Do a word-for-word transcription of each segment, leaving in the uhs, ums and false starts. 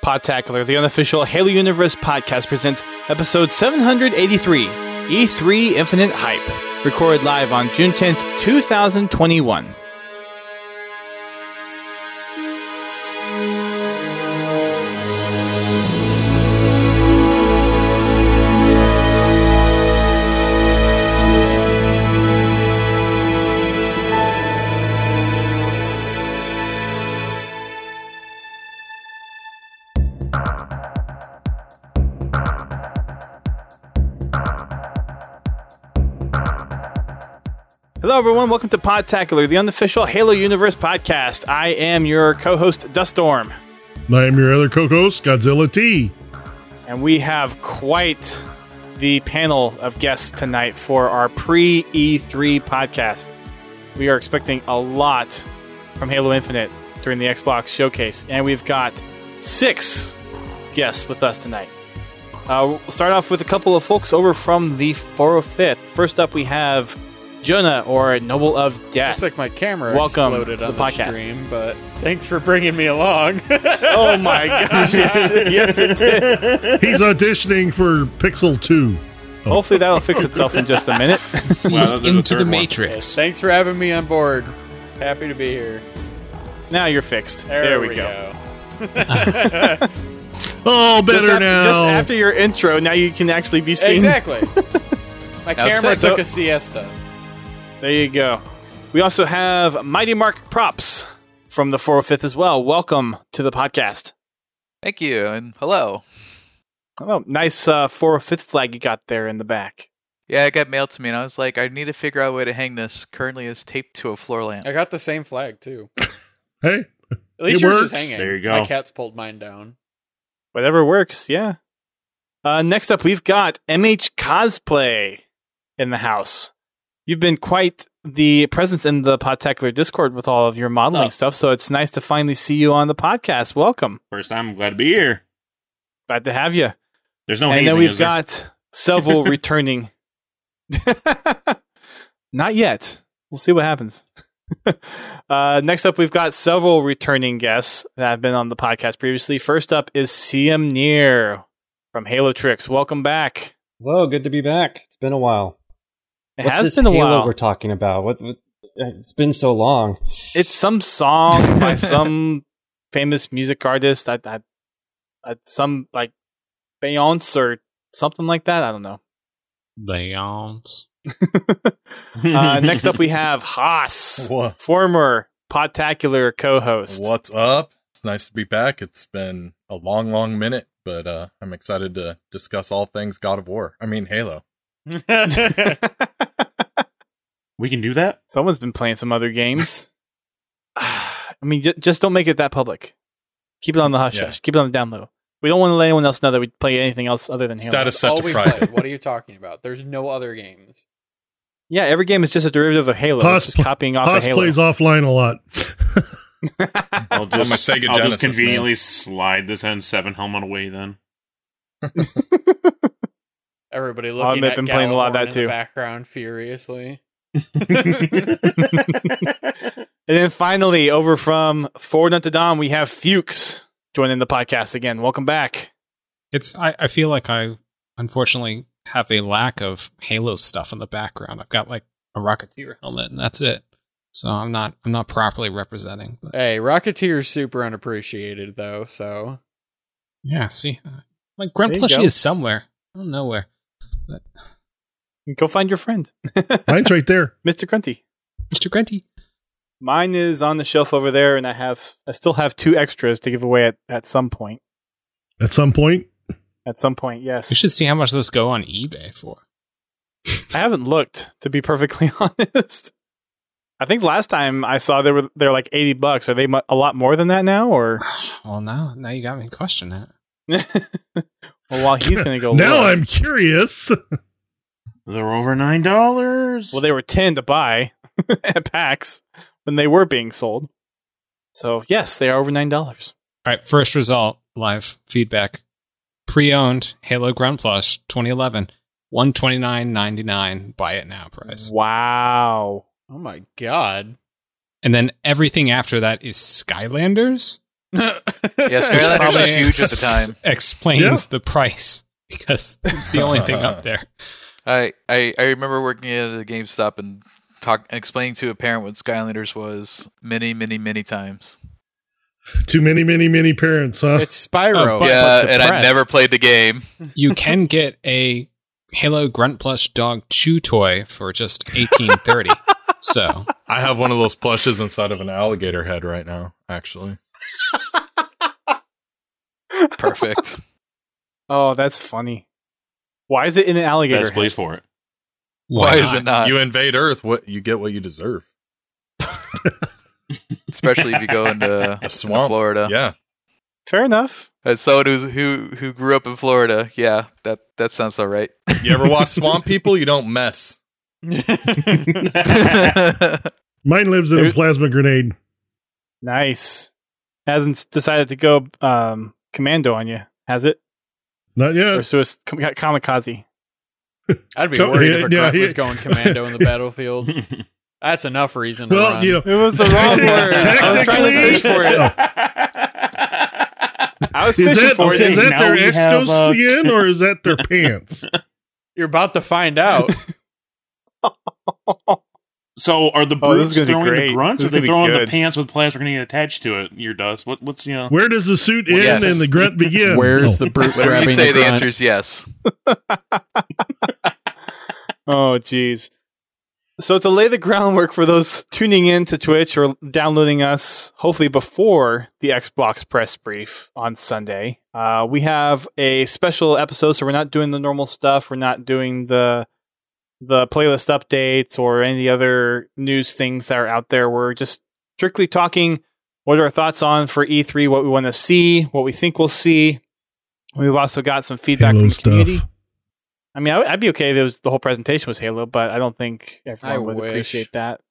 Podtacular, the unofficial Halo Universe podcast, presents episode seven hundred eighty-three, E three Infinite Hype, recorded live on June tenth, twenty twenty-one. Hello, everyone. Welcome to Podtacular, the unofficial Halo Universe podcast. I am your co-host, Duststorm. I am your other co-host, Godzilla T. And we have quite the panel of guests tonight for our pre-E three podcast. We are expecting a lot from Halo Infinite during the Xbox showcase, and we've got six guests with us tonight. Uh, we'll start off with a couple of folks over from the four oh fifth. First up, we have Jonah, or Noble of Death. Looks like my camera Welcome exploded to on the the podcast. stream, but thanks for bringing me along. Oh my gosh, yes, yes it did. He's auditioning for Pixel two. Oh. Hopefully that'll fix itself in just a minute. See Well, into the the Matrix. Thanks for having me on board. Happy to be here. Now you're fixed. There, There, we, we go. go. Oh, better Just after, now. just after your intro, now you can actually be seen. Exactly. My Now it's camera fixed. took So- a siesta. There you go. We also have Mighty Mark Props from the four oh fifth as well. Welcome to the podcast. Thank you, and hello. Oh, nice uh, four oh fifth flag you got there in the back. Yeah, it got mailed to me, and I was like, I need to figure out a way to hang this. Currently, it's taped to a floor lamp. I got the same flag, too. Hey, At least It yours works. is hanging. There you go. My cat's pulled mine down. Whatever works, yeah. Uh, next up, we've got M H Cosplay in the house. You've been quite the presence in the Podtacular Discord with all of your modeling Oh. stuff, so it's nice to finally see you on the podcast. Welcome. First time, I'm glad to be here. Glad to have you. There's no and hazing, then we've is there? got several returning. Not yet. We'll see what happens. uh, next up, we've got several returning guests that have been on the podcast previously. First up is C M Near from Halo Tricks. Welcome back. Hello, good to be back. It's been a while. It What's has this been a Halo while. we're talking about? What, what? It's been so long. It's some song by some famous music artist. I, I, I, some like Beyonce or something like that. I don't know. Beyonce. uh, next up, we have Haas, What? former Podtacular co-host. What's up? It's nice to be back. It's been a long, long minute, but uh, I'm excited to discuss all things God of War. I mean, Halo. We can do that? Someone's been playing some other games. I mean, j- just don't make it that public. Keep it on the hush Yeah. hush. Keep it on the down low. We don't want to let anyone else know that we play anything else other than Halo. Status set All to we private. played. What are you talking about? There's no other games. Yeah, every game is just a derivative of Halo. Haas It's just copying off of Haas Halo. plays offline a lot. I'll On my just, Sega I'll Genesis, just conveniently slide this N seven helmet away then. Everybody looking I've at been playing a lot of Gallahorn that in too. the background furiously. And then finally, over from Forward Unto Dawn, we have Fuchs joining the podcast again. Welcome back. It's I, I feel like I unfortunately have a lack of Halo stuff in the background. I've got like a Rocketeer helmet and that's it. So I'm not I'm not properly representing. But Hey, Rocketeer's super unappreciated, though, so... yeah, see, uh, like Grunt There you Plushie go. is somewhere. I don't know where. But Go find your friend, Mine's right there. Mister Grunty. Mister Grunty. Mine is on the shelf over there, and I have I still have two extras to give away at, at some point. At some point, At some point, yes. We should see how much those go on eBay for. I haven't looked, to be perfectly honest. I think last time I saw they were they're like eighty bucks. Are they mu- a lot more than that now, or? Well, now now you got me question that. Well, while he's going to go now look. I'm curious. They're over nine dollars. Well, they were ten to buy at PAX when they were being sold. So yes, they are over nine dollars. All right, first result, live feedback. Pre-owned Halo Ground Plus twenty eleven, one twenty-nine ninety-nine. Buy it now price. Wow. Oh my god. And then everything after that is Skylanders. Yeah, Skylanders was huge at the time. Explains Yeah. the price because it's the only thing up there. I, I, I remember working at a GameStop and talk, explaining to a parent what Skylanders was many, many, many times. Too many, many, many parents, huh? It's Spyro. Oh, but yeah, and I depressed. never played the game. You can get a Halo Grunt Plush Dog Chew toy for just eighteen thirty. So I have one of those plushes inside of an alligator head right now, actually. Perfect. Oh, that's funny. Why is it in an alligator? Best head? place for it. Why, is it not? You invade Earth, what you get what you deserve. Especially if you go into, A into swamp. Florida. Yeah. Fair enough. As someone who's, who who grew up in Florida, yeah, that, that sounds about right. You ever watch Swamp People? You don't mess. Mine lives in a There's- plasma grenade. Nice. Hasn't decided to go um, commando on you, has it? Not yet. Or so it's kam- kamikaze. I'd be Come- worried yeah, if a yeah, grunt he- was going commando in the battlefield. That's enough reason to Well, run. you know, It was the wrong word. I was trying to fish for it. I was is fishing that, for is it. that Now their we X have, ghosts uh, again, or is that their pants? You're about to find out. So are the Oh, this brutes is gonna be throwing great. the grunts, This or is they gonna be throwing the good. pants with plasma grenade attached to it? Your dust. What? What's you know? Where does the suit end Yes. and the grunt begin? Where's Oh. the brute Whatever grabbing you say, the the grunt? answer is yes. Oh, geez. So to lay the groundwork for those tuning in to Twitch or downloading us, hopefully before the Xbox press brief on Sunday, uh, we have a special episode. So we're not doing the normal stuff. We're not doing the the playlist updates or any other news things that are out there. We're just strictly talking what are our thoughts on for E three, what we want to see, what we think we'll see. We've also got some feedback Halo from the stuff. community. I mean, I would- I'd be okay if it was the whole presentation was Halo, but I don't think everyone I would wish. appreciate that.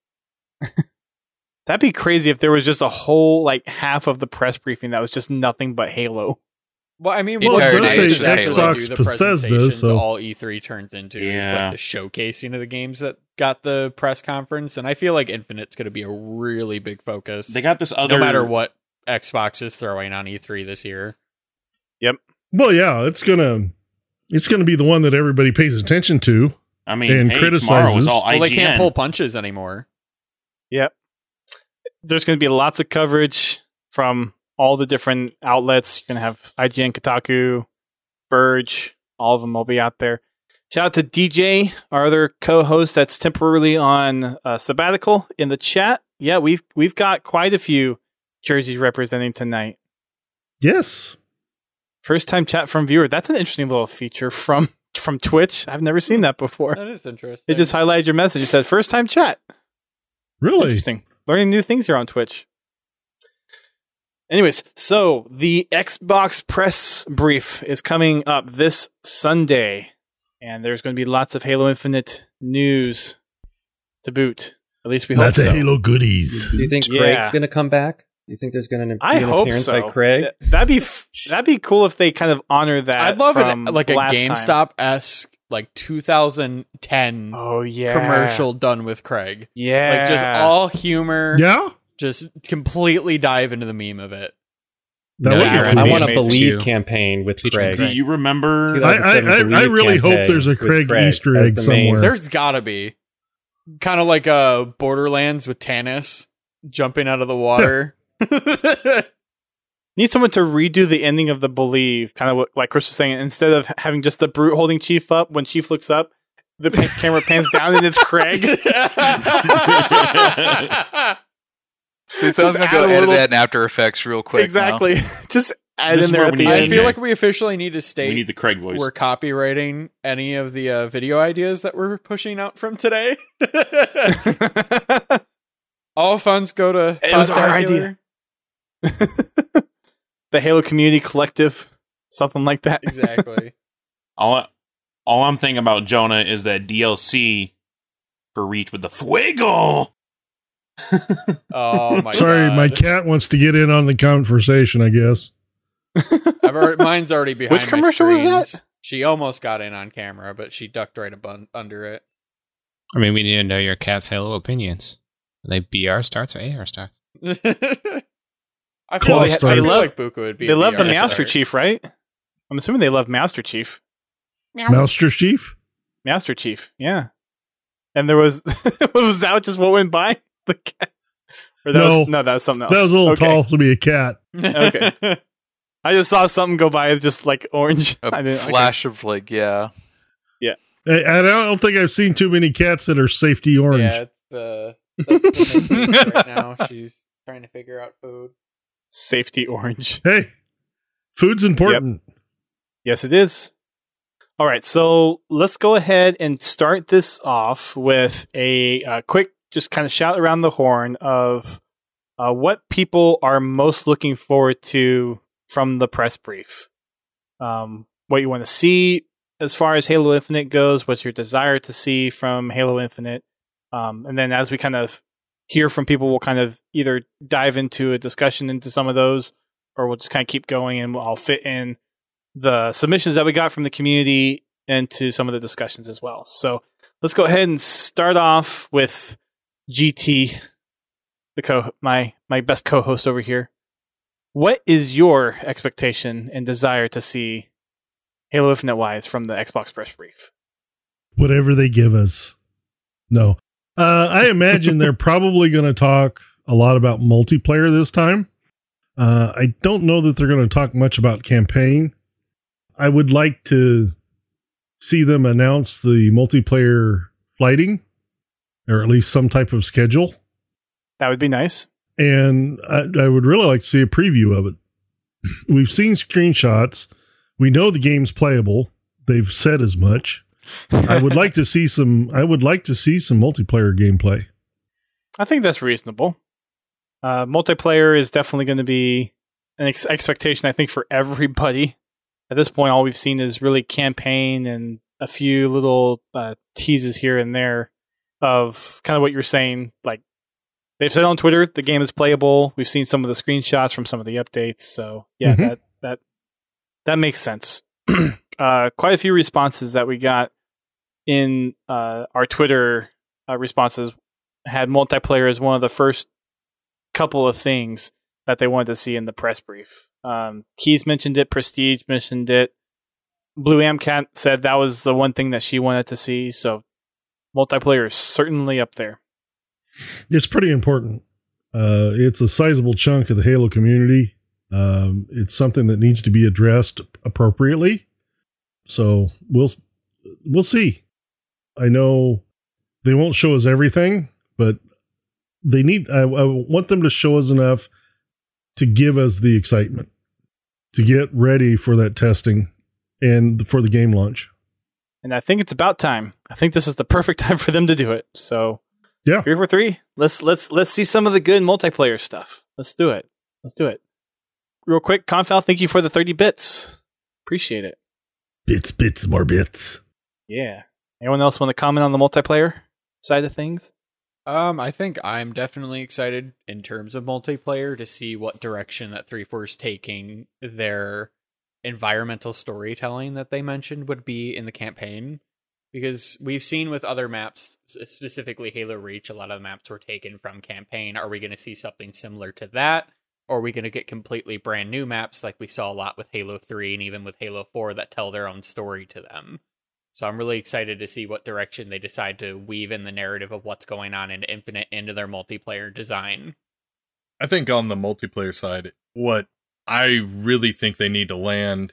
That'd be crazy if there was just a whole like half of the press briefing that was just nothing but Halo. Well, I mean, The what's entire nice day is is actually Xbox do the Bethesda, presentations so- all E three turns into is Yeah. like the showcasing of the games that got the press conference, and I feel like Infinite's going to be a really big focus. They got this other. no matter what Xbox is throwing on E three this year. Well, yeah, it's gonna it's gonna be the one that everybody pays attention to. I mean, and hey, tomorrow criticizes. is all I G N. Well, they can't pull punches anymore. Yep. There's going to be lots of coverage from all the different outlets. You're going to have I G N, Kotaku, Verge. All of them will be out there. Shout out to D J, our other co-host that's temporarily on uh, sabbatical in the chat. Yeah, we've we've got quite a few jerseys representing tonight. Yes. First time chat from viewer. That's an interesting little feature from from Twitch. I've never seen that before. That is interesting. It just highlighted your message. It said first time chat. Really? Interesting. Learning new things here on Twitch. Anyways, so the Xbox press brief is coming up this Sunday, and there's going to be lots of Halo Infinite news to boot. At least we hope Lots so. of Halo goodies. Do you think Yeah. Craig's going to come back? Do you think there's going to be I an hope appearance so. by Craig? Th- That'd be f- that'd be cool if they kind of honor that. I'd love from it like a last time. GameStop esque like two thousand ten Oh yeah, commercial done with Craig. Yeah, Like just all humor. Yeah? Just completely dive into the meme of it. That No, would be Aaron, cool. I be want a amazing Believe too. campaign with Featuring Craig. Do Craig. you remember? I, I, 2007 I, I Believe really hope campaign there's a with Craig, Craig Easter as egg the main- somewhere. There's gotta be. Kind of like uh, Borderlands with Tannis jumping out of the water. need someone to redo the ending of the Believe, kind of what, like Chris was saying. Instead of having just the brute holding Chief up, when Chief looks up, the pa- camera pans down and it's Craig. See, so I was Just going to go add a edit little- that in After Effects real quick. now. Exactly. Just add This in is there where at we the need I end. feel like we officially need to state we need the Craig voice. we're copywriting any of the uh, video ideas that we're pushing out from today. All funds go to It was our Podtacular. The Halo Community Collective, something like that. Exactly. all, all I'm thinking about, Jonah, is that D L C for Reach with the Fuego. Oh my Sorry, god. my cat wants to get in on the conversation, I guess. I've already, mine's already behind Which commercial my was screens. that? She almost got in on camera, but she ducked right abun- under it. I mean, we need to know your cat's Halo opinions. Are they B R starts or A R starts? I feel, like, Claw I feel starts. like Buka would be. They a love the B R Master start. Chief, right? I'm assuming they love Master Chief. Master Chief? Master Chief, yeah. And there was was that just what went by? The cat? Or that No. was, no, that was something else. That was a little Okay. tall to be a cat. Okay. I just saw something go by just like orange. A I didn't, flash of like, yeah. I, I don't think I've seen too many cats that are safety orange. Yeah, it's the that's the main right now. She's trying to figure out food. Safety orange. Hey, food's important. Yes, it is. All right, so let's go ahead and start this off with a uh, quick, just kind of shout around the horn of uh, what people are most looking forward to from the press brief. Um, what you want to see as far as Halo Infinite goes, what's your desire to see from Halo Infinite, um, and then as we kind of hear from people, we'll kind of either dive into a discussion into some of those, or we'll just kind of keep going and I'll fit in the submissions that we got from the community into some of the discussions as well. So let's go ahead and start off with G T, the co my my best co-host over here. What is your expectation and desire to see Halo Infinite wise from the Xbox press brief? Whatever they give us. No. Uh, I imagine they're probably going to talk a lot about multiplayer this time. Uh, I don't know that they're going to talk much about campaign. I would like to see them announce the multiplayer flighting, or at least some type of schedule. That would be nice. And I, I would really like to see a preview of it. We've seen screenshots. We know the game's playable. They've said as much. I would like to see some. I would like to see some multiplayer gameplay. I think that's reasonable. Uh, multiplayer is definitely going to be an ex- expectation, I think, for everybody. At this point, all we've seen is really campaign and a few little uh, teases here and there of kind of what you're saying. Like, they've said on Twitter the game is playable. We've seen some of the screenshots from some of the updates. So, yeah, Mhm. that that that makes sense. uh, quite a few responses that we got in uh, our Twitter uh, responses had multiplayer as one of the first couple of things that they wanted to see in the press brief. Um, Keys mentioned it, Prestige mentioned it. Blue Amcat said that was the one thing that she wanted to see. So multiplayer is certainly up there. It's pretty important. Uh, it's a sizable chunk of the Halo community. Um, it's something that needs to be addressed appropriately. So we'll we'll see. I know they won't show us everything, but they need. I, I want them to show us enough to give us the excitement, to get ready for that testing and for the game launch. And I think it's about time. I think this is the perfect time for them to do it. So Yeah. three for three. Let's let's let's see some of the good multiplayer stuff. Let's do it. Let's do it. Real quick, Confal, thank you for the thirty bits. Appreciate it. Bits, bits, more bits. Yeah. Anyone else want to comment on the multiplayer side of things? Um, I think I'm definitely excited in terms of multiplayer to see what direction that three forty is taking their environmental storytelling that they mentioned would be in the campaign. Because we've seen with other maps, specifically Halo Reach, a lot of the maps were taken from campaign. Are we going to see something similar to that? Or are we going to get completely brand new maps like we saw a lot with Halo three and even with Halo four that tell their own story to them? So I'm really excited to see what direction they decide to weave in the narrative of what's going on in Infinite into their multiplayer design. I think on the multiplayer side, what I really think they need to land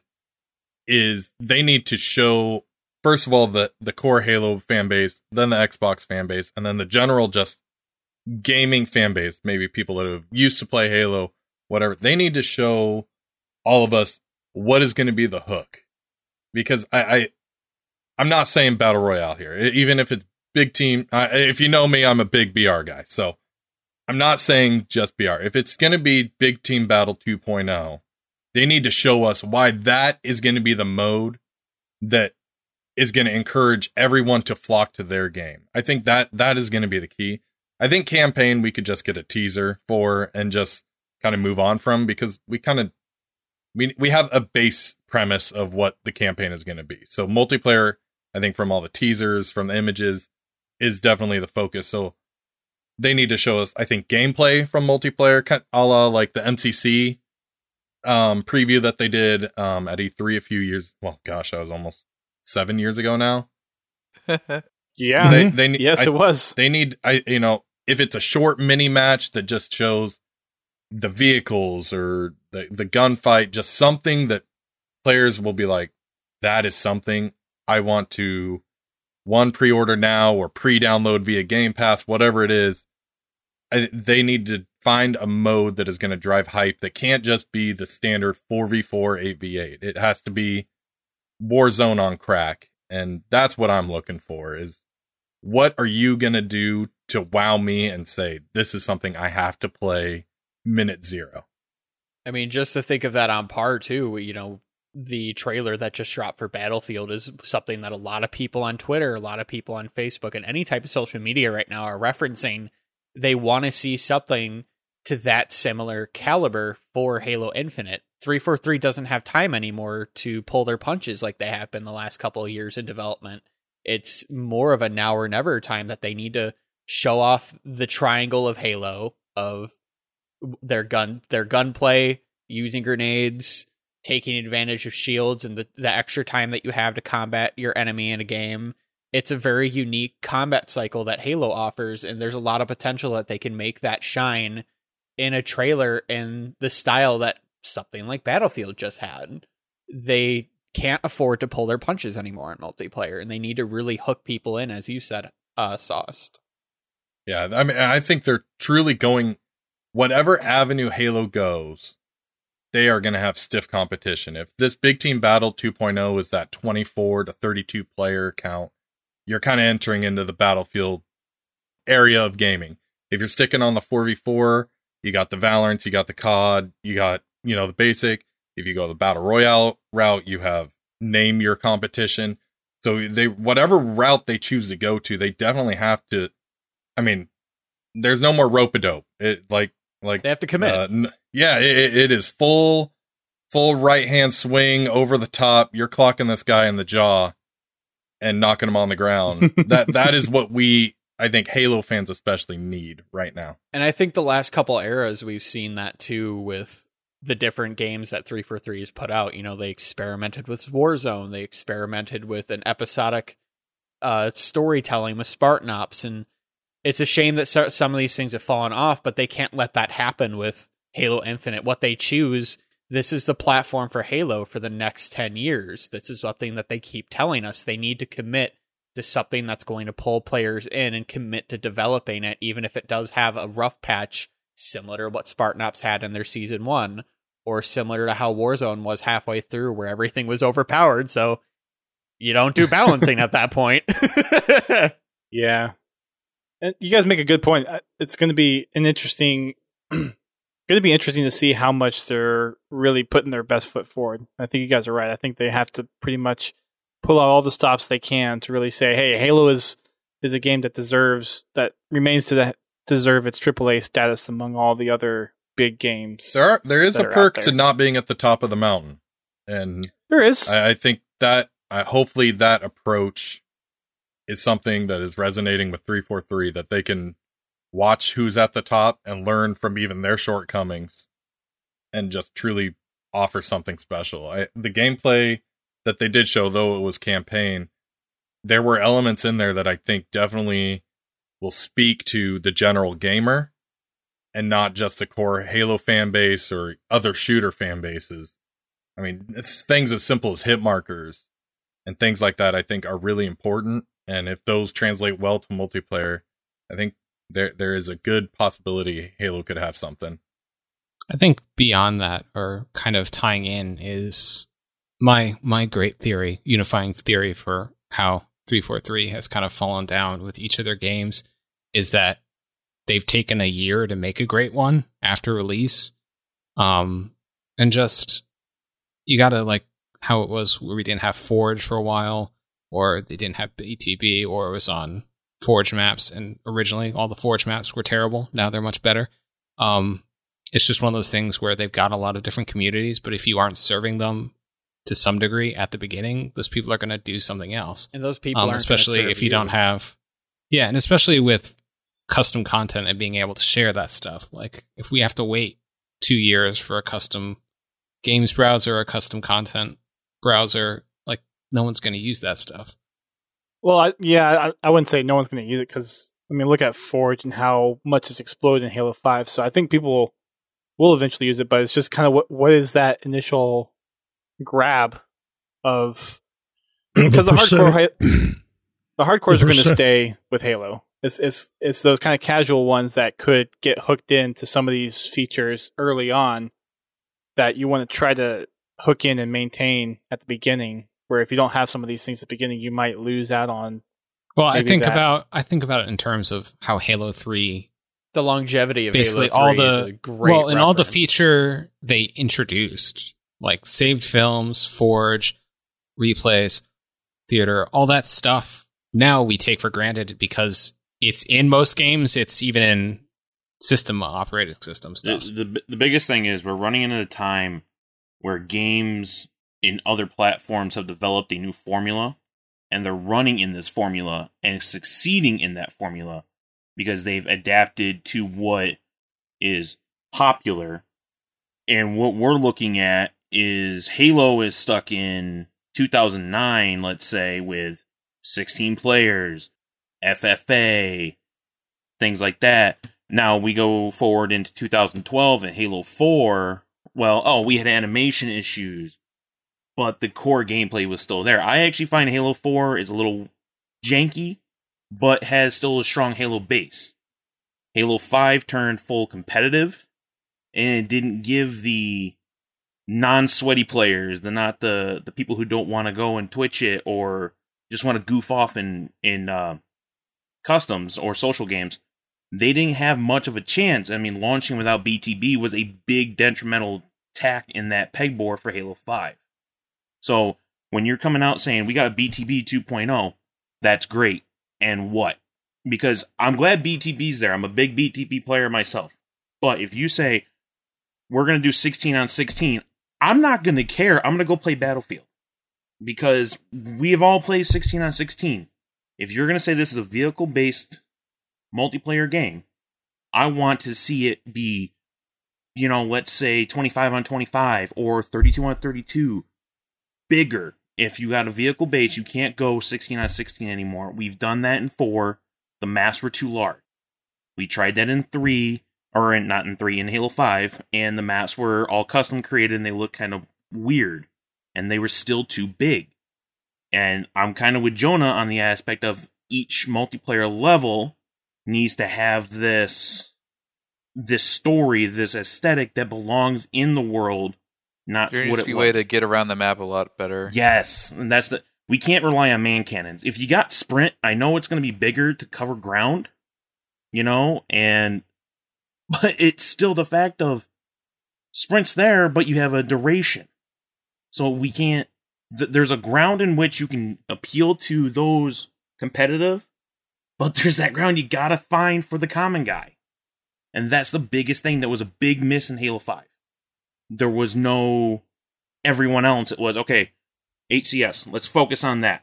is they need to show, first of all, the, the core Halo fan base, then the Xbox fan base, and then the general just gaming fan base, maybe people that have used to play Halo, whatever. They need to show all of us what is going to be the hook. Because I, I, I'm not saying Battle Royale here, even if it's big team. Uh, if you know me, I'm a big B R guy. So I'm not saying just B R. If it's going to be Big Team Battle two point oh, they need to show us why that is going to be the mode that is going to encourage everyone to flock to their game. I think that that is going to be the key. I think campaign we could just get a teaser for and just kind of move on from, because we kind of we we have a base premise of what the campaign is going to be. So multiplayer, I think from all the teasers, from the images, is definitely the focus. So they need to show us, I think, gameplay from multiplayer, a la like the M C C um, preview that they did um, at E three a few years. Well, gosh, that was almost seven years ago now. Yeah, they, they need, yes, I, it was. They need, I you know, if it's a short mini match that just shows the vehicles or the the gunfight, just something that players will be like, that is something I want to one pre-order now or pre-download via Game Pass, whatever it is. I, they need to find a mode that is going to drive hype that can't just be the standard four v four, eight v eight. It has to be Warzone on crack. And that's what I'm looking for is, what are you going to do to wow me and say, this is something I have to play minute zero? I mean, just to think of that on par too, you know, the trailer that just dropped for Battlefield is something that a lot of people on Twitter, a lot of people on Facebook, and any type of social media right now are referencing. They want to see something to that similar caliber for Halo Infinite. three forty-three doesn't have time anymore to pull their punches like they have been the last couple of years in development. It's more of a now or never time that they need to show off the triangle of Halo, of their gun, their gunplay, using grenades, taking advantage of shields, and the, the extra time that you have to combat your enemy in a game. It's a very unique combat cycle that Halo offers, and there's a lot of potential that they can make that shine in a trailer in the style that something like Battlefield just had. They can't afford to pull their punches anymore in multiplayer, and they need to really hook people in, as you said, uh, Sauced. Yeah, I mean, I think they're truly going, whatever avenue Halo goes, they are going to have stiff competition. If this Big Team Battle two point oh is that twenty-four to thirty-two player count, you're kind of entering into the Battlefield area of gaming. If you're sticking on the four v four, you got the Valorant, you got the C O D, you got, you know, the basic. If you go the Battle Royale route, you have name your competition. So they, whatever route they choose to go to, they definitely have to, I mean, there's no more rope-a-dope. It like, like they have to commit. Uh, n- yeah, it, it is full, full right hand swing over the top. You're clocking this guy in the jaw and knocking him on the ground. that that is what we, I think, Halo fans especially need right now. And I think the last couple eras we've seen that too with the different games that three forty-three has put out. You know, they experimented with Warzone, they experimented with an episodic uh, storytelling with Spartan Ops, and it's a shame that so- some of these things have fallen off, but they can't let that happen with Halo Infinite. What they choose, this is the platform for Halo for the next ten years. This is something that they keep telling us. They need to commit to something that's going to pull players in and commit to developing it, even if it does have a rough patch, similar to what Spartan Ops had in their season one, or similar to how Warzone was halfway through, where everything was overpowered, so you don't do balancing at that point. Yeah. And you guys make a good point. It's going to be an interesting, going to be interesting to see how much they're really putting their best foot forward. I think you guys are right. I think they have to pretty much pull out all the stops they can to really say, hey, Halo is is a game that deserves, that remains to the, deserve its triple A status among all the other big games. There are, there is a perk to not being at the top of the mountain. And there is. I, I think that, uh, hopefully that approach is something that is resonating with three forty-three, that they can watch who's at the top and learn from even their shortcomings and just truly offer something special. I, the gameplay that they did show, though it was campaign, there were elements in there that I think definitely will speak to the general gamer and not just the core Halo fan base or other shooter fan bases. I mean, it's things as simple as hit markers and things like that I think are really important. And if those translate well to multiplayer, I think there there is a good possibility Halo could have something. I think beyond that, or kind of tying in, is my my great theory, unifying theory for how three forty-three has kind of fallen down with each of their games, is that they've taken a year to make a great one after release. Um, and just, you gotta, like how it was where we didn't have Forge for a while, or they didn't have B T B, or it was on Forge maps, and originally all the Forge maps were terrible. Now they're much better. Um, it's just one of those things where they've got a lot of different communities, but if you aren't serving them to some degree at the beginning, those people are going to do something else. And those people um, aren't especially serve if you, you don't have, yeah, and especially with custom content and being able to share that stuff. Like if we have to wait two years for a custom games browser, a custom content browser, like no one's going to use that stuff. Well, I, yeah, I, I wouldn't say no one's going to use it because, I mean, look at Forge and how much it's exploded in Halo five. So I think people will, will eventually use it, but it's just kind of what what is that initial grab of... Because the, the hardcore the hardcores the are going to stay with Halo. It's, it's, it's those kind of casual ones that could get hooked into some of these features early on that you want to try to hook in and maintain at the beginning, where if you don't have some of these things at the beginning, you might lose out on. Well, I think that. about I think about it in terms of how Halo three, the longevity of basically Halo three all is the a great well, and all the reference. feature they introduced, like saved films, Forge, replays, theater, all that stuff. Now we take for granted because it's in most games. It's even in system operating system stuff. The, the, the biggest thing is we're running into a time where games in other platforms have developed a new formula, and they're running in this formula and succeeding in that formula because they've adapted to what is popular. And what we're looking at is Halo is stuck in two thousand nine, let's say, with sixteen players, F F A, things like that. Now we go forward into two thousand twelve and Halo four. Well, oh, we had animation issues, but the core gameplay was still there. I actually find Halo four is a little janky, but has still a strong Halo base. Halo five turned full competitive, and it didn't give the non-sweaty players, the not the, the people who don't want to go and Twitch it or just want to goof off in, in uh, customs or social games. They didn't have much of a chance. I mean, launching without B T B was a big detrimental tack in that pegboard for Halo five. So when you're coming out saying we got a B T B two point oh, that's great. And what? Because I'm glad B T B's there. I'm a big B T B player myself. But if you say we're going to do sixteen on sixteen, I'm not going to care. I'm going to go play Battlefield. Because we have all played sixteen on sixteen. If you're going to say this is a vehicle-based multiplayer game, I want to see it be, you know, let's say twenty-five on twenty-five or thirty-two on thirty-two. Bigger. If you got a vehicle base, you can't go sixteen on sixteen anymore. We've done that in four. The maps were too large. We tried that in three, or in, not in three, in Halo five, and the maps were all custom created and they looked kind of weird. And they were still too big. And I'm kind of with Jonah on the aspect of each multiplayer level needs to have this this story, this aesthetic that belongs in the world, not There what needs it to be a was. way to get around the map a lot better. Yes, and that's the we can't rely on man cannons. If you got sprint, I know it's going to be bigger to cover ground, you know, and but it's still the fact of sprint's there, but you have a duration. So we can't. Th- there's a ground in which you can appeal to those competitive, but there's that ground you gotta find for the common guy, and that's the biggest thing that was a big miss in Halo five. There was no everyone else. It was okay. H C S. Let's focus on that.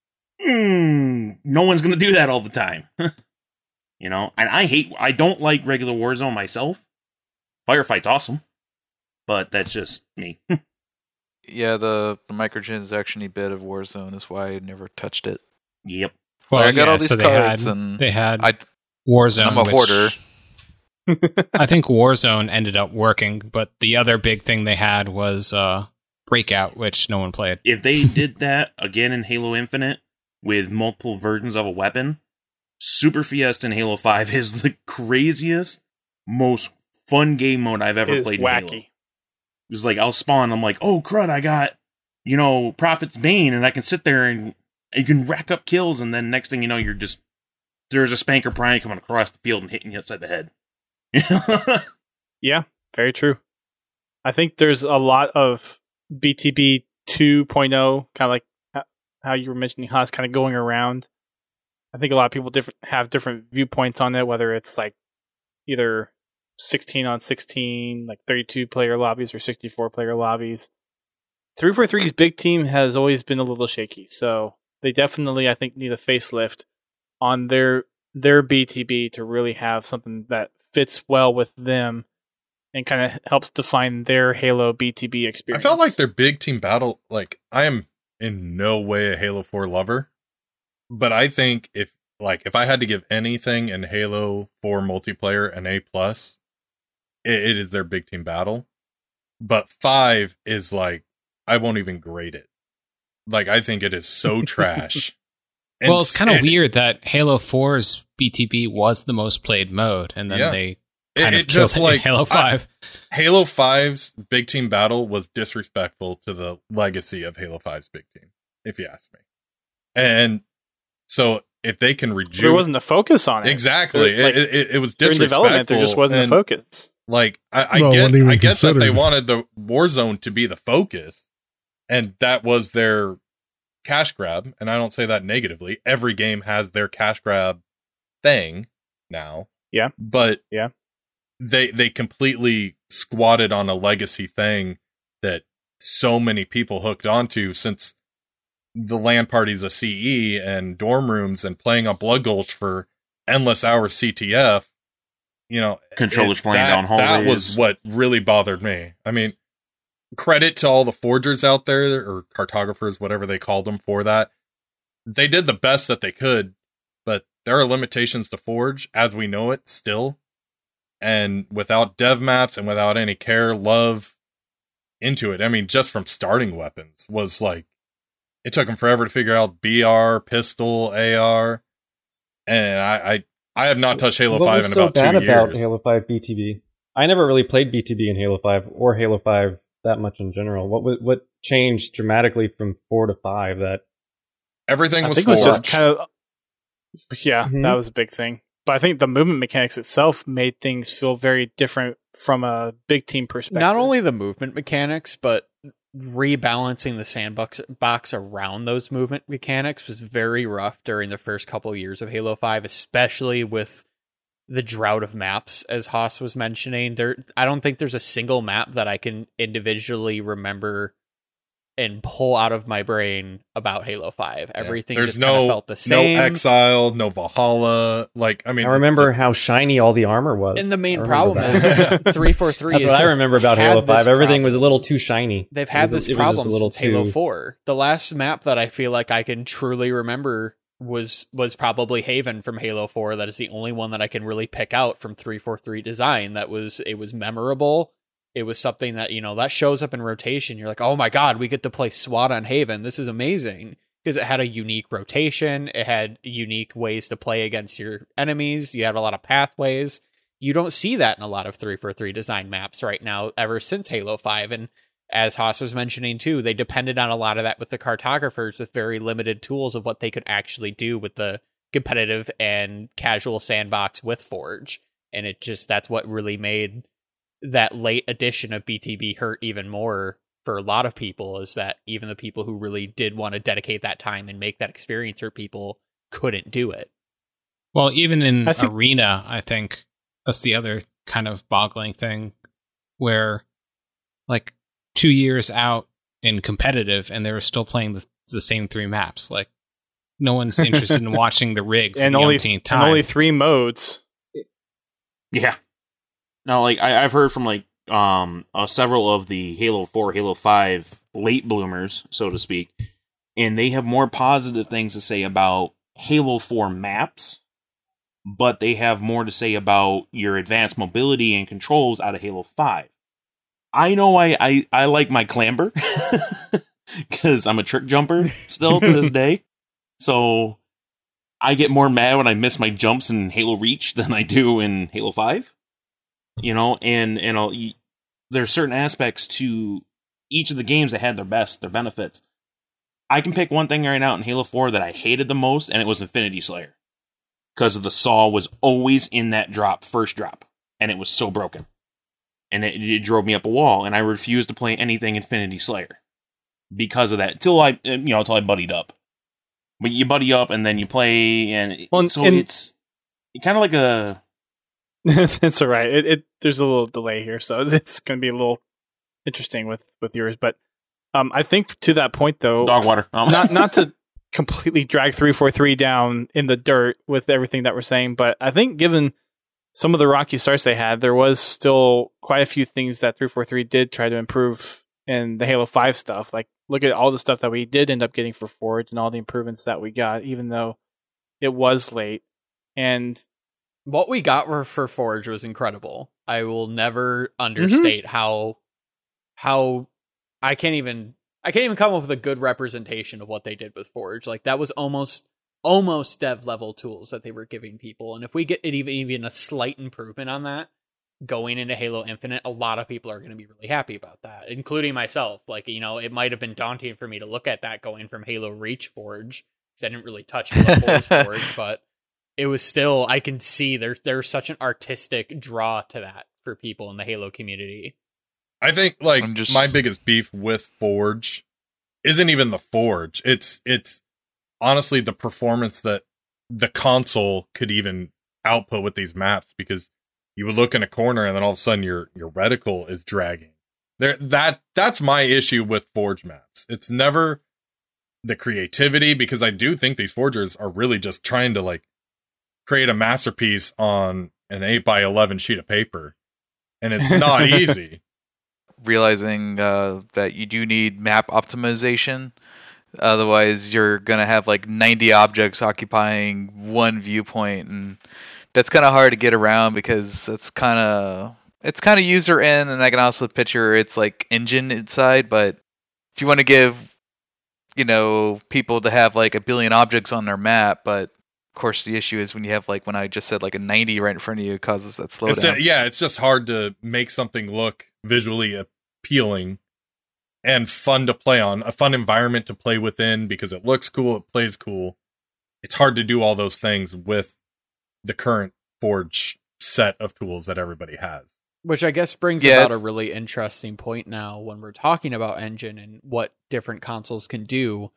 Mm, no one's gonna do that all the time, you know. And I hate. I don't like regular Warzone myself. Firefight's awesome, but that's just me. Yeah, the, the microtransaction-y bit of Warzone is why I never touched it. Yep. Well, I got yeah, all these so they cards had, and they had I, Warzone. I'm a which- hoarder. I think Warzone ended up working, but the other big thing they had was uh, Breakout, which no one played. If they did that again in Halo Infinite with multiple versions of a weapon, Super Fiesta in Halo five is the craziest, most fun game mode I've ever It is played in wacky. Halo. It's like, I'll spawn, I'm like, oh crud, I got, you know, Prophet's Bane, and I can sit there and you can rack up kills, and then next thing you know, you're just, there's a Spanker Prime coming across the field and hitting you upside the head. Yeah, very true. I think there's a lot of B T B two point oh, kind of like ho- how you were mentioning, Haas, kind of going around. I think a lot of people different have different viewpoints on it, whether it's like either sixteen on sixteen, like thirty-two player lobbies or sixty-four player lobbies. three forty-three's big team has always been a little shaky, so they definitely, I think, need a facelift on their their B T B to really have something that fits well with them and kind of helps define their Halo B T B experience. I felt like their big team battle, like, I am in no way a Halo four lover, but I think if, like, if I had to give anything in Halo four multiplayer an A plus, it, it is their big team battle. But five is like, I won't even grade it. Like, I think it is so trash. And, well, it's kind of and, weird that Halo four's B T B was the most played mode, and then Yeah. they kind it, of it just killed it in like Halo five. I, Halo five's big team battle was disrespectful to the legacy of Halo five's big team, if you ask me. And so if they can reduce, there wasn't a focus on it. Exactly. Like, it, it, it was during disrespectful. development, there just wasn't and, a focus. Like, I, I Well, get, wasn't even I get that they considered. wanted the Warzone to be the focus, and that was their cash grab. And I don't say that negatively. Every game has their cash grab thing now. Yeah. But Yeah. they they completely squatted on a legacy thing that so many people hooked onto since the LAN parties of C E and dorm rooms and playing on Blood Gulch for endless hours C T F. You know, Controllers it- flying that, down hallways. That was what really bothered me. I mean, credit to all the forgers out there, or cartographers, whatever they called them for that. They did the best that they could, but there are limitations to Forge as we know it still. And without dev maps and without any care, love into it, I mean, just from starting weapons was like, it took them forever to figure out B R, pistol, A R. And I, I, I have not touched Halo what five was in so about bad two about years. Halo five B T B? I never really played B T B in Halo five or Halo five that much in general. What wa- what changed dramatically from four to five? That Everything I was think it was Forge. just kind of, yeah, Mhm. that was a big thing. But I think the movement mechanics itself made things feel very different from a big team perspective. Not only the movement mechanics, but rebalancing the sandbox box around those movement mechanics was very rough during the first couple of years of Halo five, especially with the drought of maps, as Haas was mentioning. There, I don't think there's a single map that I can individually remember and pull out of my brain about Halo five. Yeah. Everything There's just no kind of felt the same. no Exile, no Valhalla. Like, I mean, I remember how shiny all the armor was. And the main I problem remember is that. three forty-three That's is what I remember about had Halo this five. Everything problem. was a little too shiny. They've It had was a- this it was just problem a little since Halo too- four. The last map that I feel like I can truly remember was was probably Haven from Halo four. That is the only one that I can really pick out from three forty-three design. That was it was memorable. It was something that, you know, that shows up in rotation. You're like, oh my god, we get to play SWAT on Haven. This is amazing. Because it had a unique rotation. It had unique ways to play against your enemies. You had a lot of pathways. You don't see that in a lot of three forty-three design maps right now, ever since Halo five. And as Haas was mentioning too, they depended on a lot of that with the cartographers with very limited tools of what they could actually do with the competitive and casual sandbox with Forge. And it just, that's what really made that late edition of B T B hurt even more for a lot of people, is that even the people who really did want to dedicate that time and make that experience for people couldn't do it. Well, even in I think- Arena, I think that's the other kind of boggling thing where, like, two years out in competitive and they're still playing the, the same three maps. Like, no one's interested in watching the rig for and the only umpteenth and time. only three modes. Yeah. No, like I, I've heard from like um uh, several of the Halo four, Halo five late bloomers, so to speak, and they have more positive things to say about Halo four maps, but they have more to say about your advanced mobility and controls out of Halo five. I know I I, I like my clamber because I'm a trick jumper still to this day, so I get more mad when I miss my jumps in Halo Reach than I do in Halo five. You know, and and I'll, there's certain aspects to each of the games that had their best, their benefits. I can pick one thing right now in Halo four that I hated the most, and it was Infinity Slayer. Because of the saw was always in that drop, first drop, and it was so broken. And it, it drove me up a wall, and I refused to play anything Infinity Slayer. Because of that, until I, you know, until I buddied up. But you buddy up, and then you play, and Well, and- so and- it's kind of like a... It's all right. It, it there's a little delay here, so it's, it's going to be a little interesting with, with yours. But um, I think to that point, though, Dog water. Um, not not to completely drag three forty-three down in the dirt with everything that we're saying. But I think given some of the rocky starts they had, there was still quite a few things that three forty-three did try to improve in the Halo five stuff. Like, look at all the stuff that we did end up getting for Forge and all the improvements that we got, even though it was late. And what we got for, for Forge was incredible. I will never understate mm-hmm. how how I can't even I can't even come up with a good representation of what they did with Forge. Like, that was almost almost dev level tools that they were giving people. And if we get even even a slight improvement on that going into Halo Infinite, a lot of people are going to be really happy about that, including myself. Like, you know, it might have been daunting for me to look at that going from Halo Reach Forge, because I didn't really touch Halo Forge Forge, but it was still, I can see there's there's such an artistic draw to that for people in the Halo community. I think, like, just... my biggest beef with Forge isn't even the Forge. It's it's honestly the performance that the console could even output with these maps, because you would look in a corner and then all of a sudden your your reticle is dragging. There, that that's my issue with Forge maps. It's never the creativity, because I do think these forgers are really just trying to, like, create a masterpiece on an eight by eleven sheet of paper, and it's not easy. Realizing uh, that you do need map optimization, otherwise you're gonna have like ninety objects occupying one viewpoint, and that's kind of hard to get around, because it's kind of it's kind of user in, and I can also picture it's like engine inside. But if you want to give, you know, people to have like a billion objects on their map, but of course the issue is when you have, like, when I just said like a ninety right in front of you, it causes that slowdown. It's just, yeah, it's just hard to make something look visually appealing and fun to play on, a fun environment to play within, because it looks cool, it plays cool. It's hard to do all those things with the current Forge set of tools that everybody has. Which I guess brings yeah, about a really interesting point now when we're talking about engine and what different consoles can do,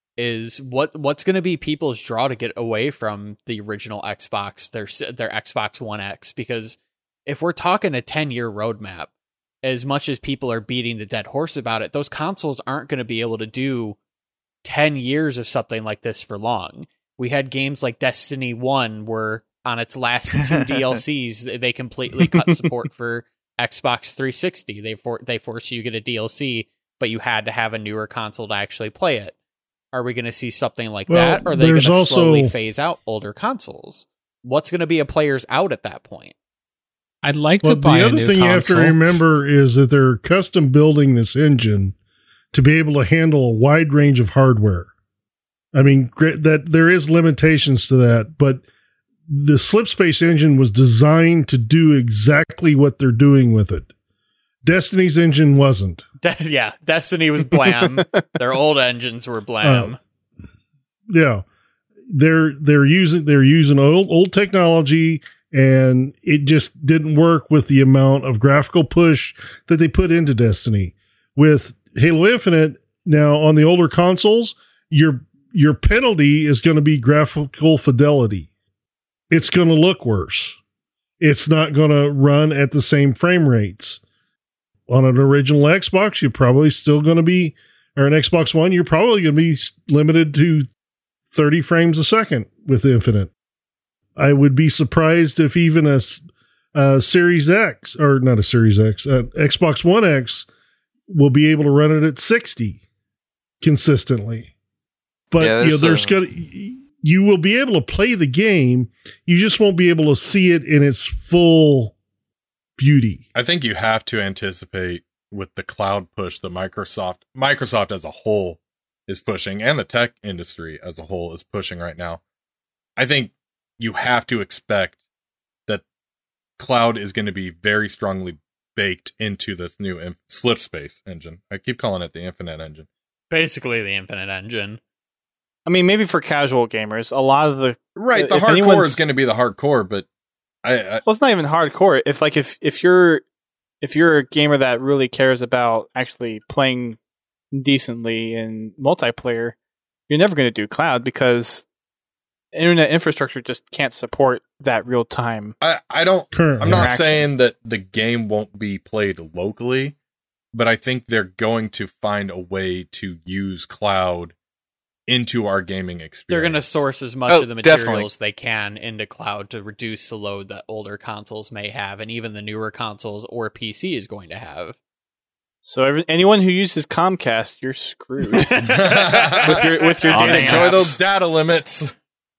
is what what's going to be people's draw to get away from the original Xbox, their their Xbox One X. Because if we're talking a ten-year roadmap, as much as people are beating the dead horse about it, those consoles aren't going to be able to do ten years of something like this for long. We had games like Destiny one where on its last two D L Cs, they completely cut support for Xbox three sixty. They for, they forced you to get a D L C, but you had to have a newer console to actually play it. Are we going to see something like well, that? Or are they going to also... slowly phase out older consoles? What's going to be a player's out at that point? I'd like well, to buy a new console. The other thing you have to remember is that they're custom building this engine to be able to handle a wide range of hardware. I mean, that there is limitations to that, but the Slipspace engine was designed to do exactly what they're doing with it. Destiny's engine wasn't. De- yeah, Destiny was blam. Their old engines were blam. Uh, yeah, they're they're using they're using old old technology, and it just didn't work with the amount of graphical push that they put into Destiny. With Halo Infinite now on the older consoles, your your penalty is going to be graphical fidelity. It's going to look worse. It's not going to run at the same frame rates. On an original Xbox, you're probably still going to be, or an Xbox One, you're probably going to be limited to thirty frames a second with Infinite. I would be surprised if even a, a Series X, or not a Series X, uh, Xbox One X will be able to run it at sixty consistently. But yeah, you know, there's a- going to, you will be able to play the game. You just won't be able to see it in its full beauty. I think you have to anticipate with the cloud push that Microsoft, Microsoft as a whole is pushing, and the tech industry as a whole is pushing right now. I think you have to expect that cloud is going to be very strongly baked into this new inf- Slipspace engine. I keep calling it the Infinite engine. Basically the Infinite engine. I mean, maybe for casual gamers, a lot of the right, the hardcore is going to be the hardcore, but I, I well, it's not even hardcore. If like if if you're if you're a gamer that really cares about actually playing decently in multiplayer, you're never going to do cloud because internet infrastructure just can't support that real time. I, I don't. Currently. I'm not saying that the game won't be played locally, but I think they're going to find a way to use cloud into our gaming experience. They're going to source as much Oh, of the materials definitely. they can into cloud to reduce the load that older consoles may have, and even the newer consoles or P C is going to have. So every, anyone who uses Comcast, you're screwed with your with your Oh, data man. Enjoy caps. those data limits.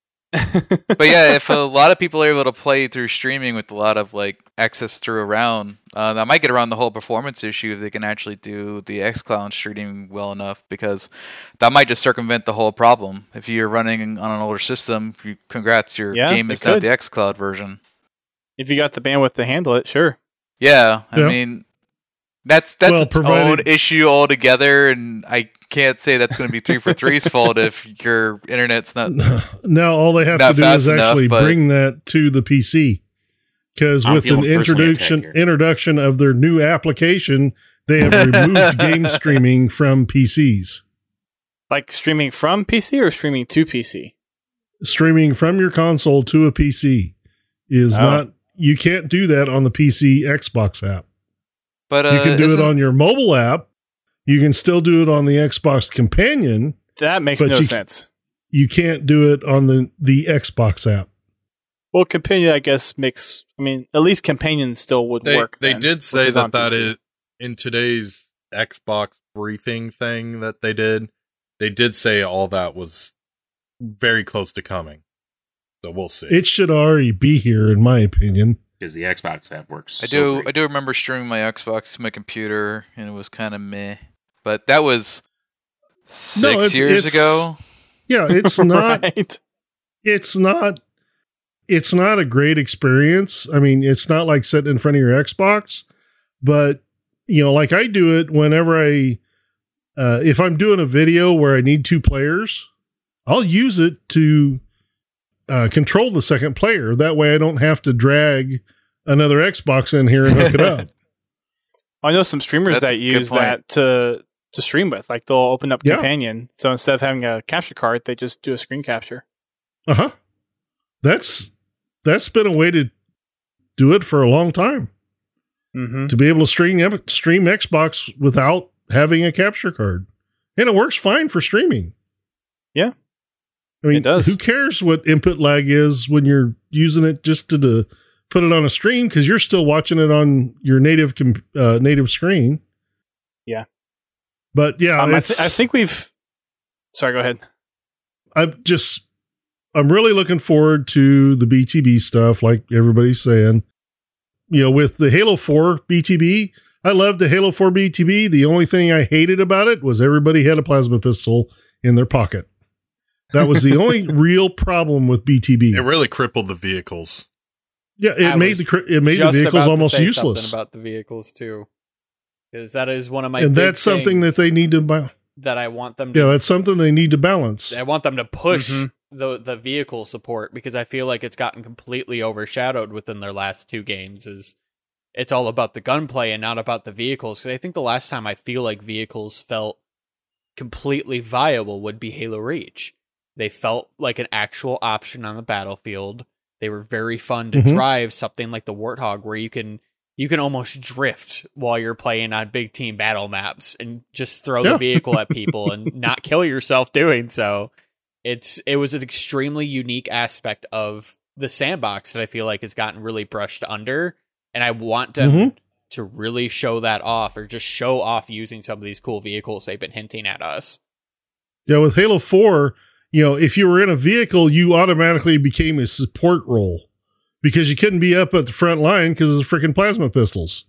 But yeah, if a lot of people are able to play through streaming with a lot of like access through around, uh, that might get around the whole performance issue if they can actually do the xCloud streaming well enough, because that might just circumvent the whole problem. If you're running on an older system, you, congrats, your Yeah, game it is not could. the xCloud version. If you got the bandwidth to handle it, sure. Yeah, I Yeah. mean, that's that's Well, its provided- own issue altogether, and I can't say that's going to be three forty-three's fault if your internet's not. Now all they have Not to do fast is enough, actually but- bring that to the P C. Because I'm with an feeling personally attacked introduction here. introduction of their new application, they have removed game streaming from P Cs. Like streaming from P C or streaming to P C? Streaming from your console to a P C is Oh. not. You can't do that on the P C Xbox app. But uh, You can do it isn't- on your mobile app. You can still do it on the Xbox Companion. That makes But no you- sense. You can't do it on the, the Xbox app. Well, Companion, I guess, makes. I mean, at least Companion still would They work. they then, did which say is on that that P C. is in today's Xbox briefing thing that they did. They did say all that was very close to coming. So we'll see. It should already be here, in my opinion. Because the Xbox app works. I so do. great. I do remember streaming my Xbox to my computer, and it was kind of meh. But that was six No, it's- years it's- ago. Yeah, it's not. right? It's not. It's not a great experience. I mean, it's not like sitting in front of your Xbox, but you know, like I do it whenever I, uh, if I'm doing a video where I need two players, I'll use it to uh, control the second player. That way, I don't have to drag another Xbox in here and hook it up. I know some streamers That's that a good use point. that to to stream with. Like they'll open up Yeah. Companion, so instead of having a capture card, they just do a screen capture. Uh huh. That's that's been a way to do it for a long time. Mm-hmm. To be able to stream stream Xbox without having a capture card, and it works fine for streaming. Yeah. I mean, It does. who cares what input lag is when you're using it just to, to put it on a stream, because you're still watching it on your native com- uh, native screen. Yeah. But yeah, Um, I, it's, th- I think we've. Sorry, go ahead. I'm just I'm really looking forward to the B T B stuff, like everybody's saying. You know, with the Halo four B T B, I loved the Halo four B T B. The only thing I hated about it was everybody had a plasma pistol in their pocket. That was the only real problem with B T B. It really crippled the vehicles. Yeah, it I made was the cri- it made the Just vehicles about to almost say useless, something about the vehicles too, because that is one of my and big that's something that things they need to. Ba- that I want them to. yeah, that's something they need to balance. I want them to push Mhm. the the vehicle support, because I feel like it's gotten completely overshadowed within their last two games. Is it's all about the gunplay and not about the vehicles? Because I think the last time I feel like vehicles felt completely viable would be Halo Reach. They felt like an actual option on the battlefield. They were very fun to Mhm. drive, something like the Warthog, where you can you can almost drift while you're playing on big team battle maps and just throw Yeah. the vehicle at people and not kill yourself doing so. It's it was an extremely unique aspect of the sandbox that I feel like has gotten really brushed under, and I want them Mhm. to really show that off, or just show off using some of these cool vehicles they've been hinting at us. Yeah, with Halo four, you know, if you were in a vehicle, you automatically became a support role because you couldn't be up at the front line because of the freaking plasma pistols.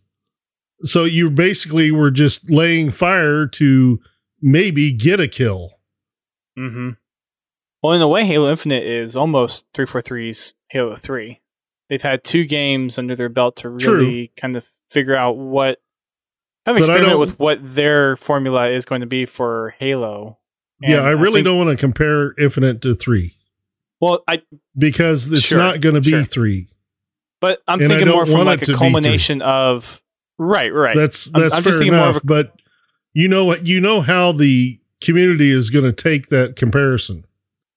So you basically were just laying fire to maybe get a kill. Mm-hmm. Well, in a way, Halo Infinite is almost three forty-three's Halo three. They've had two games under their belt to really kind of figure out what, kind of But I experiment don't- with what their formula is going to be for Halo. yeah, And I really think- don't want to compare Infinite to three Well, I because it's Sure, not going to be sure. three. but I'm And I thinking don't more from want like it a to be culmination of right, right. That's I'm- that's I'm fair just thinking more enough. of a- But you know what? You know how the community is going to take that comparison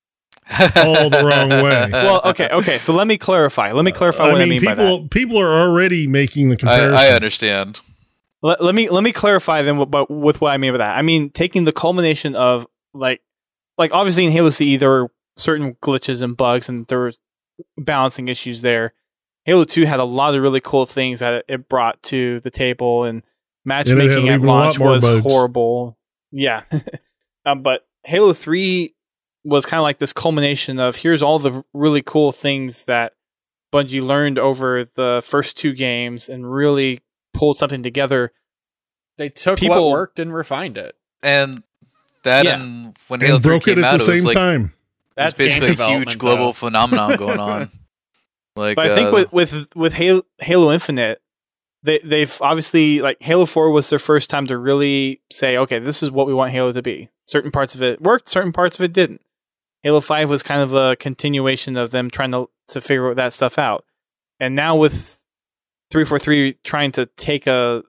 all the wrong way. well, okay, okay. So let me clarify. Let me clarify what I mean, by that. people people are already making the I, comparison. I understand. Let, let me let me clarify then what, what, with what I mean by that. I mean taking the culmination of like like obviously in Halo C E there were certain glitches and bugs, and there were balancing issues there. Halo two had a lot of really cool things that it brought to the table, and matchmaking at launch was bugs. horrible. Yeah, um, but Halo three was kind of like this culmination of here's all the really cool things that Bungie learned over the first two games and really pulled something together. They took People, what worked and refined it. And that yeah. and when Halo and three broke came it at out, the it was same like time. That's basically a huge global though. phenomenon going on. Like, but I uh, think with with with Halo, Halo Infinite, they they've obviously like Halo four was their first time to really say, okay, this is what we want Halo to be. Certain parts of it worked, certain parts of it didn't. Halo five was kind of a continuation of them trying to to figure that stuff out, and now with three forty-three trying to take a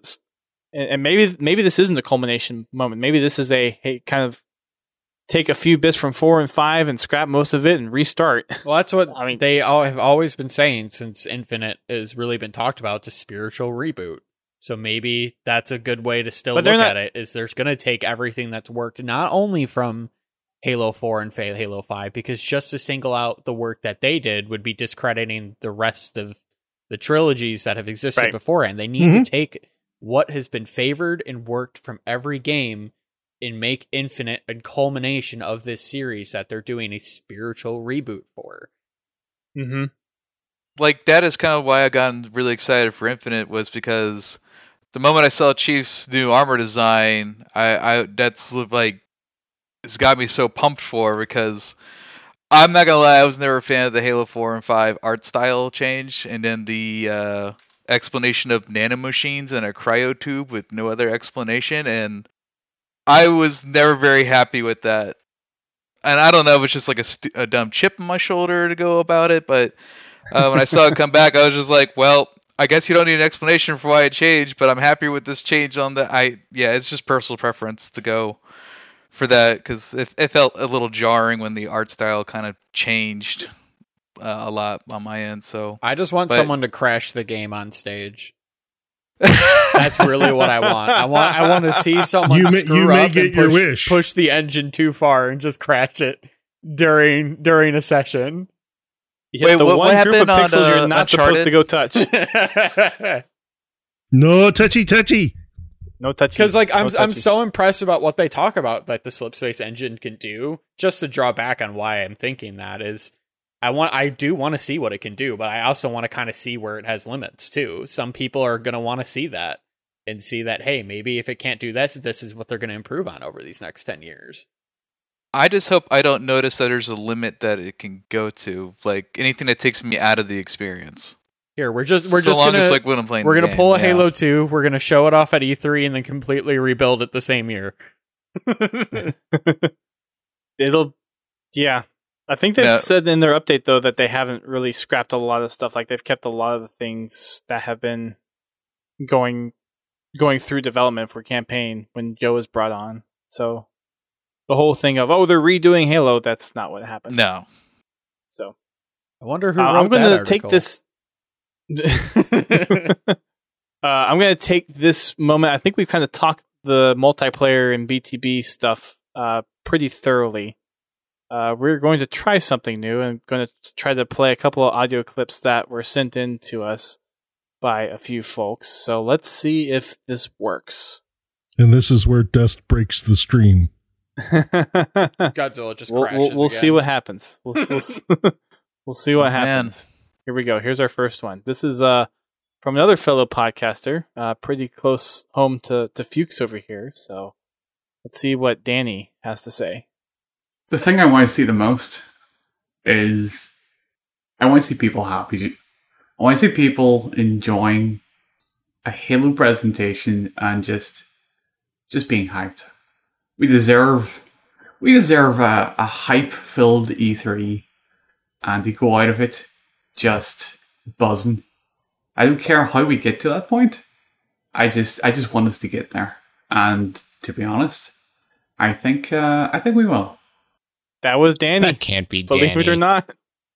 and maybe maybe this isn't a culmination moment. Maybe this is a hey, kind of take a few bits from four and five and scrap most of it and restart. Well, that's what I mean, they all have always been saying since Infinite has really been talked about. It's a spiritual reboot. So maybe that's a good way to still But look not- at it, is there's going to take everything that's worked, not only from Halo four and Halo five, because just to single out the work that they did would be discrediting the rest of the trilogies that have existed Right. beforehand. They need Mhm. to take what has been favored and worked from every game and make Infinite a culmination of this series that they're doing a spiritual reboot for. mm-hmm. like that is kind of why I got really excited for Infinite, was because the moment I saw Chief's new armor design, I, I that's like it's got me so pumped for, because I'm not gonna lie, I was never a fan of the Halo four and five art style change, and then the uh, explanation of nanomachines and a cryo tube with no other explanation, and I was never very happy with that. And I don't know if it's just like a, st- a dumb chip on my shoulder to go about it, but uh, when I saw it come back, I was just like, well, I guess you don't need an explanation for why it changed, but I'm happy with this change on the... I Yeah, it's just personal preference to go for that, because it, it felt a little jarring when the art style kind of changed uh, a lot on my end, so... I just want But- someone to crash the game on stage. That's really what I want. I want I want to see someone You may- screw you may up get and your push, wish. push the engine too far and just crash it during during a session. You hit Wait, the what- one what group of happened on, pixels uh, you're not supposed Uncharted? to go touch. No touchy touchy. No touch. Because like I'm no I'm touchy. so impressed about what they talk about that the Slipspace engine can do. Just to draw back on why I'm thinking that is, I want I do want to see what it can do, but I also want to kind of see where it has limits too. Some people are gonna want to see that and see that, hey, maybe if it can't do this, this is what they're gonna improve on over these next ten years. I just hope I don't notice that there's a limit that it can go to, like anything that takes me out of the experience. Here, we're just we're so just long gonna as like when I'm playing, we're the gonna game, pull a yeah. Halo two, we're gonna show it off at E three, and then completely rebuild it the same year. It'll, yeah. I think they've Yeah. said in their update though that they haven't really scrapped a lot of stuff. Like they've kept a lot of the things that have been going going through development for campaign when Joe was brought on. So the whole thing of oh they're redoing Halo, that's not what happened. No. So I wonder who uh, wrote I'm going that to take article. this. uh, I'm going to take this moment. I think we've kind of talked the multiplayer and B T B stuff uh, pretty thoroughly. Uh, we're going to try something new and going to try to play a couple of audio clips that were sent in to us by a few folks. So let's see if this works. And this is where dust breaks the stream. Godzilla just we'll, crashes. we'll, we'll see again. what happens. We'll, we'll, s- we'll see what Oh, man. happens. Here we go. Here's our first one. This is uh, from another fellow podcaster, uh, pretty close home to, to Fuchs over here. So let's see what Danny has to say. The thing I want to see the most is I want to see people happy. I want to see people enjoying a Halo presentation and just just being hyped. We deserve we deserve a, a hype-filled E three, and to go out of it just buzzing. I don't care how we get to that point. I just I just want us to get there, and to be honest, I think uh, I think we will. That was Danny. That can't be Believe Danny. it or not.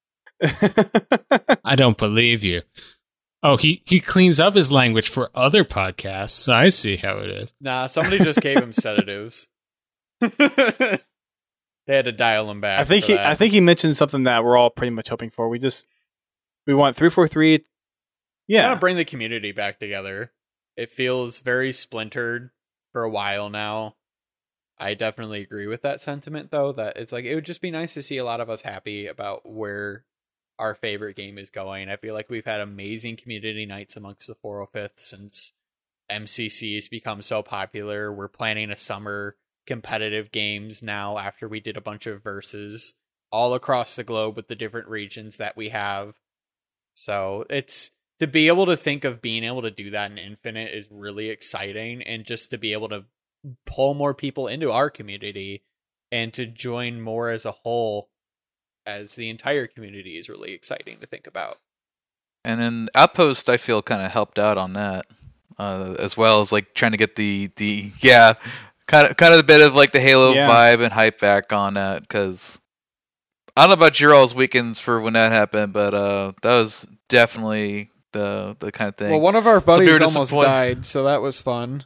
I don't believe you. Oh, he, he cleans up his language for other podcasts. So I see how it is. Nah, somebody just gave him sedatives. They had to dial him back. I think for he that. I think he mentioned something that we're all pretty much hoping for. We just we want three forty-three. Yeah, Yeah. bring the community back together. It feels very splintered for a while now. I definitely agree with that sentiment, though. That it's like it would just be nice to see a lot of us happy about where our favorite game is going. I feel like we've had amazing community nights amongst the four oh fifth since M C C has become so popular. We're planning a summer competitive games now after we did a bunch of verses all across the globe with the different regions that we have. So it's to be able to think of being able to do that in Infinite is really exciting, and just to be able to pull more people into our community and to join more as a whole as the entire community is really exciting to think about. And then Outpost, I feel kind of helped out on that, uh, as well as like trying to get the the yeah, kind of kind of a bit of like the Halo Yeah. vibe and hype back on that, because I don't know about your all's weekends for when that happened, but uh, that was definitely the the kind of thing. Well, one of our Some people buddies are almost disappointed. died, so that was fun.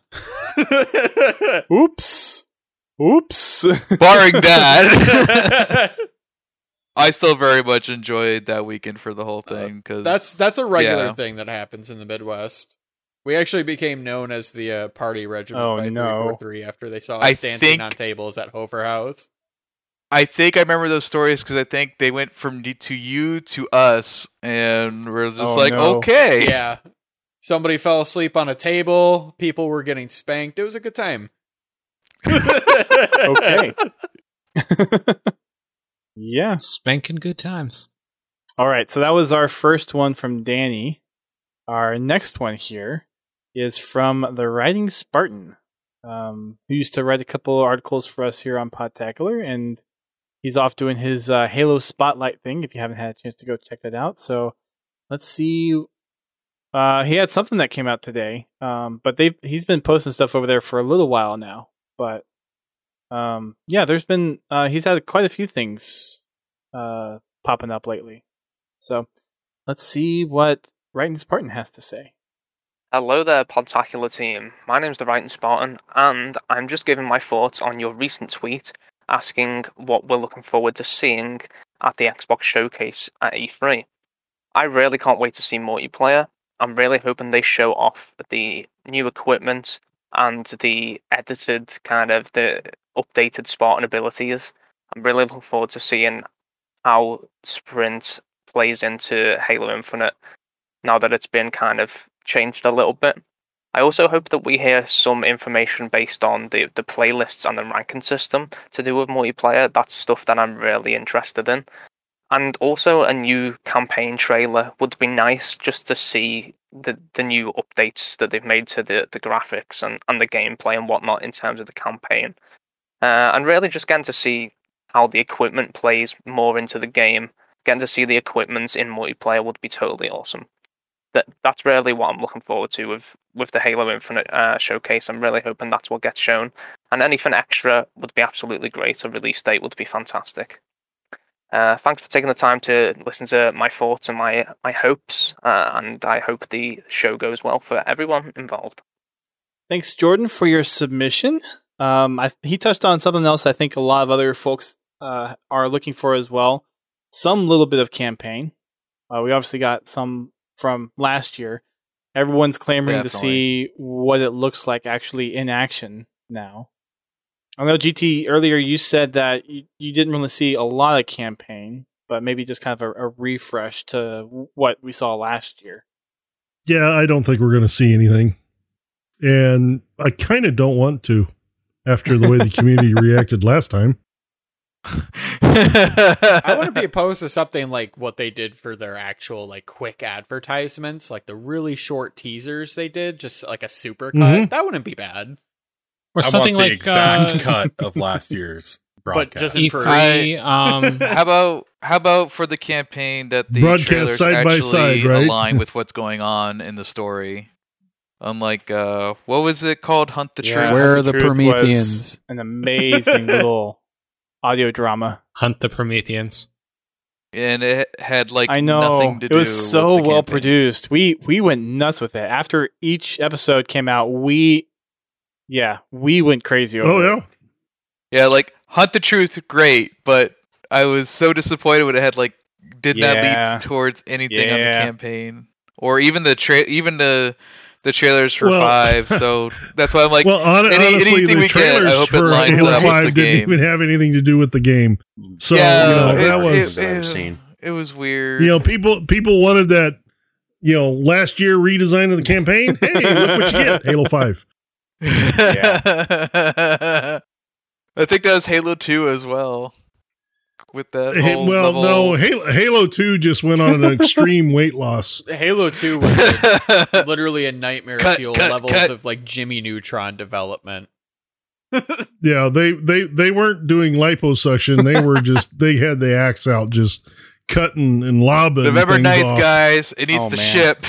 Oops. Oops. Barring that, I still very much enjoyed that weekend for the whole thing, because That's that's a regular yeah. thing that happens in the Midwest. We actually became known as the uh, party regiment Oh, by no. three forty-three after they saw us I dancing think- on tables at Hofer House. I think I remember those stories because I think they went from y- to you to us, and we're just Oh, like, no. okay, Yeah. Somebody fell asleep on a table. People were getting spanked. It was a good time. Okay. Yeah. Spanking good times. All right. So that was our first one from Danny. Our next one here is from the Writing Spartan, um, who used to write a couple articles for us here on Podtacular, and he's off doing his uh, Halo Spotlight thing. If you haven't had a chance to go check that out, so let's see. Uh, he had something that came out today, um, but they he's been posting stuff over there for a little while now. But um, yeah, there's been uh, he's had quite a few things uh, popping up lately. So let's see what Writing Spartan has to say. Hello there, Podtacular team. My name's the Writing Spartan, and I'm just giving my thoughts on your recent tweet asking what we're looking forward to seeing at the Xbox Showcase at E three. I really can't wait to see multiplayer. I'm really hoping they show off the new equipment and the edited, kind of the updated Spartan abilities. I'm really looking forward to seeing how Sprint plays into Halo Infinite now that it's been kind of changed a little bit. I also hope that we hear some information based on the, the playlists and the ranking system to do with multiplayer. That's stuff that I'm really interested in. And also a new campaign trailer would be nice, just to see the, the new updates that they've made to the, the graphics and, and the gameplay and whatnot in terms of the campaign. Uh, and really just getting to see how the equipment plays more into the game. Getting to see the equipment in multiplayer would be totally awesome. That That's really what I'm looking forward to with, with the Halo Infinite uh, showcase. I'm really hoping that's what gets shown. And anything extra would be absolutely great. A release date would be fantastic. Uh, thanks for taking the time to listen to my thoughts and my my hopes, uh, and I hope the show goes well for everyone involved. Thanks, Jordan, for your submission. Um, I, he touched on something else I think a lot of other folks uh, are looking for as well. Some little bit of campaign. Uh, we obviously got some from last year. Everyone's clamoring to Definitely. see what it looks like actually in action now. I know, G T, earlier you said that you, you didn't really see a lot of campaign, but maybe just kind of a, a refresh to what we saw last year. Yeah, I don't think we're going to see anything. And I kind of don't want to after the way the community reacted last time. I wouldn't be opposed to something like what they did for their actual like quick advertisements, like the really short teasers they did, just like a super cut. Mhm. That wouldn't be bad. Or I something want the like exact uh, cut of last year's But broadcast. just in E for- three. Um, How about how about for the campaign that the Broadcast trailers side by actually side, right? align with what's going on in the story? Unlike uh, what was it called? Hunt the Yeah, Truth. Where Hunt are the Truth was Prometheans? An amazing little audio drama. Hunt the Prometheans. And it had like I know nothing to it do was so with the well campaign. produced. We we went nuts with it. After each episode came out, we yeah we went crazy over Oh, it. yeah. Yeah, like Hunt the Truth, great, but I was so disappointed when it had like did not Yeah. lead towards anything on the Yeah. campaign, or even the tra- even the the trailers for Well- five. So that's why I'm like, well, hon- any- honestly, anything the we get, I trailers hope it for lines Halo up with five the didn't game. even have anything to do with the game. So yeah, you know it, that it- was I've ever it- seen. it was weird. you know people people wanted that you know last year redesign of the campaign. Hey, look what you get, Halo five. I think that was Halo two as well. With that Hey, whole well, level. no, Halo, Halo two just went on an extreme weight loss. Halo two was like, literally a nightmare Cut, fuel cut, levels cut. of like Jimmy Neutron development. Yeah, they they they weren't doing liposuction. They were just they had the axe out, just cutting and lobbing. November things ninth, off. guys. It needs Oh, to man. ship.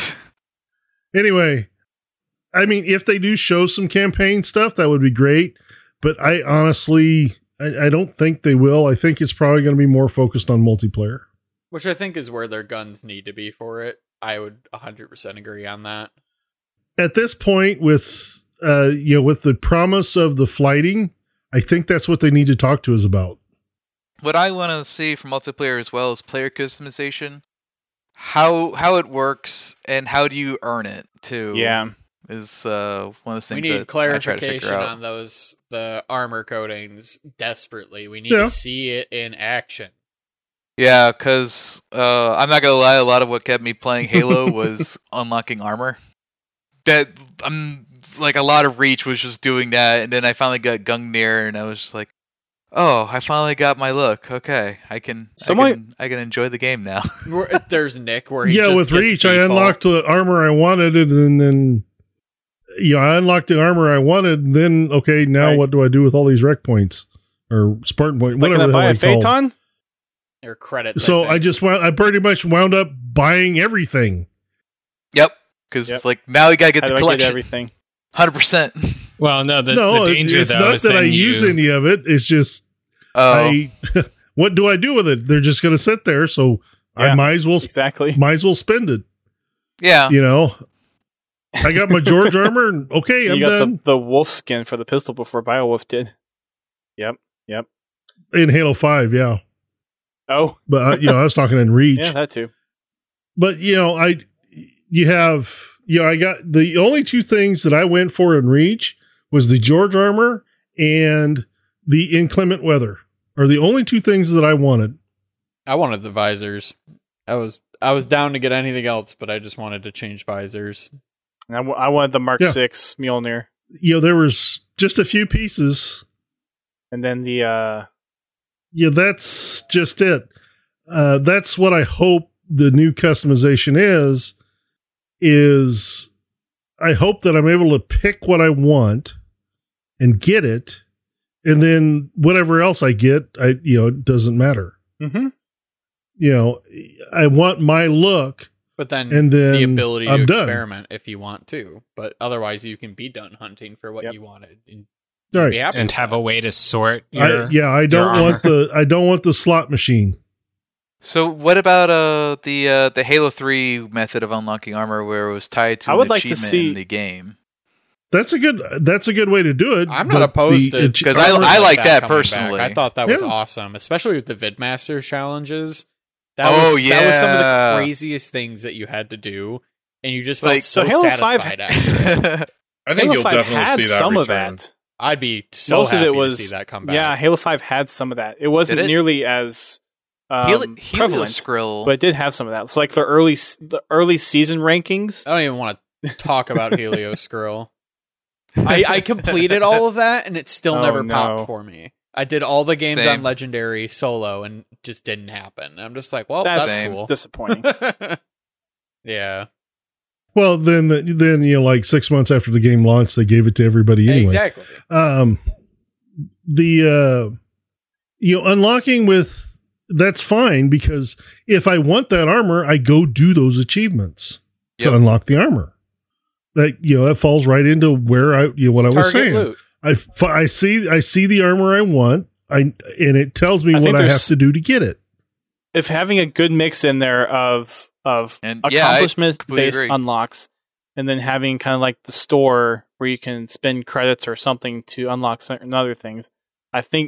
Anyway, I mean, if they do show some campaign stuff, that would be great. But I honestly, I, I don't think they will. I think it's probably going to be more focused on multiplayer. Which I think is where their guns need to be for it. I would one hundred percent agree on that. At this point, with uh, you know, with the promise of the flighting, I think that's what they need to talk to us about. What I want to see from multiplayer as well is player customization. How how it works and how do you earn it too? Yeah. is uh, one of the We things need that I try to clarification figure out. on those the armor coatings desperately. We need Yeah. to see it in action. Yeah, because uh, I'm not gonna lie, a lot of what kept me playing Halo was unlocking armor. That I'm like a lot of Reach was just doing that, and then I finally got Gungnir, and I was just like, "Oh, I finally got my look. Okay, I can, Someone- I can, I can enjoy the game now." Where- There's Nick where he Yeah, just with gets Reach, I default. unlocked the armor I wanted, and then you know, I unlocked the armor I wanted. And then okay, now Right. what do I do with all these rec points or Spartan points? Like, can Whatever I the buy hell a they call 'em. Phaeton? Or credits. So think. I just wound, I pretty much wound up buying everything. Yep, because Yep. like now we gotta get How the do I get collection, everything? hundred percent. Well, no, the, no, the it- danger it's though not is that I then use you, any of it. It's just Oh, I. What do I do with it? They're just going to sit there, so I Yeah. might as well Exactly. might as well spend it. yeah. You know, I got my George armor, and okay, you I'm got done. the, the wolf skin for the pistol before Biowolf did. Yep. Yep. In Halo Five, yeah, Oh, but uh, you know, I was talking in Reach. yeah, that too. But you know, I you have you know, I got the only two things that I went for in Reach was the George armor and the inclement weather are the only two things that I wanted. I wanted the visors. I was I was down to get anything else, but I just wanted to change visors. And I, w- I wanted the Mark Yeah. Six Mjolnir, You know, there was just a few pieces. and then the uh, Yeah, that's just it. Uh, that's what I hope the new customization is. Is I hope that I'm able to pick what I want and get it, and then whatever else I get, I you know, it doesn't matter. mm-hmm. You know, I want my look, But then, and then the ability to I'm done. experiment if you want to. But otherwise, you can be done hunting for what Yep. you wanted and All right. be happy. and with have that. a way to sort your. I, yeah, I don't your want the I don't want the slot machine. So what about uh the uh the Halo three method of unlocking armor where it was tied to I an would like to achievement see- in the game? That's a good that's a good way to do it. I'm not but opposed the to ach- 'Cause I- armor I like that coming back. personally. I thought that was Yeah. awesome, especially with the Vidmaster challenges. That Oh, was that was some of yeah. the craziest things that you had to do, and you just Like, felt so, so Halo five satisfied after it. I think Halo you'll five definitely had see that some return. of that. I'd be so Most of happy it was to see that come back. yeah. Halo Five had some of that. It wasn't Did it? nearly as um, Heli- prevalent, Helioscrill. but it did have some of that. So like the early s- the early season rankings. I don't even want to talk about Helioscroll. I, I completed all of that, and it still Oh, never no. popped for me. I did all the games Same. on Legendary solo, and it just didn't happen. I'm just like, well, That's that's cool. disappointing. Yeah, Well, then, then you know, like six months after the game launched, they gave it to everybody anyway. exactly. Um, the uh, you know, unlocking with that's fine because if I want that armor, I go do those achievements to Yep. unlock the armor. That you know, that falls right into where I you know what It's I was target saying. loot. I f- I see I see the armor I want. I and it tells me I think what I have there's- to do to get it. If having a good mix in there of of And, yeah, I accomplishment completely based agree. unlocks, and then having kind of like the store where you can spend credits or something to unlock certain other things, I think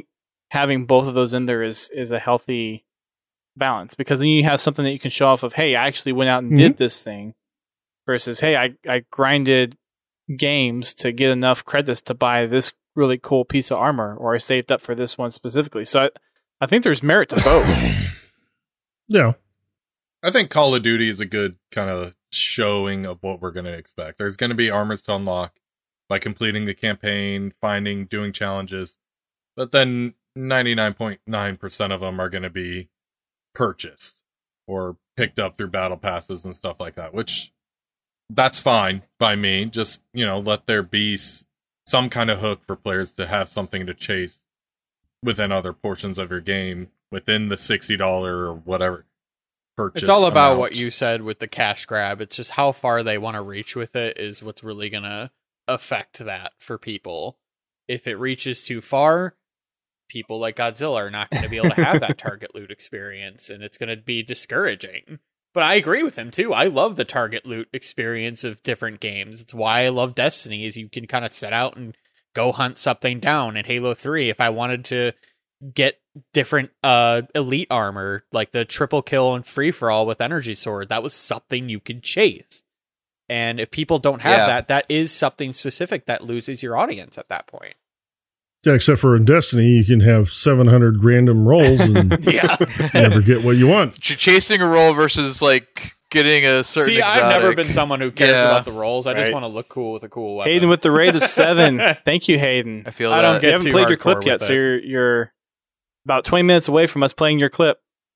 having both of those in there is is a healthy balance, because then you have something that you can show off of, hey, I actually went out and mm-hmm. did this thing, versus, hey, I, I grinded games to get enough credits to buy this really cool piece of armor, or I saved up for this one specifically. So I, I think there's merit to both. Yeah. I think Call of Duty is a good kind of showing of what we're going to expect. There's going to be armors to unlock by completing the campaign, finding, doing challenges, but then ninety-nine point nine percent of them are going to be purchased or picked up through battle passes and stuff like that, which that's fine by me. Just, you know, let there be some kind of hook for players to have something to chase within other portions of your game within the sixty dollars or whatever purchase. It's all about amount. what you said with the cash grab. It's just how far they want to reach with it is what's really going to affect that for people. If it reaches too far, people like Godzilla are not going to be able to have that target loot experience, and it's going to be discouraging. But I agree with him too. I love the target loot experience of different games. It's why I love Destiny, is you can kind of set out and go hunt something down. In Halo three, if I wanted to get different uh elite armor, like the triple kill and free for all with energy sword, that was something you could chase. And if people don't have Yeah. that, that is something specific that loses your audience at that point. Yeah, except for in Destiny, you can have seven hundred random rolls and Yeah. never get what you want. Ch- chasing a roll versus like getting a certain. See, I've never exotic. been someone who cares Yeah. about the rolls. I just Right. want to look cool with a cool weapon. Hayden with the raid of seven. Thank you, Hayden. I feel I that. don't You get haven't too played your hardcore clip with yet, so it. you're you're about twenty minutes away from us playing your clip.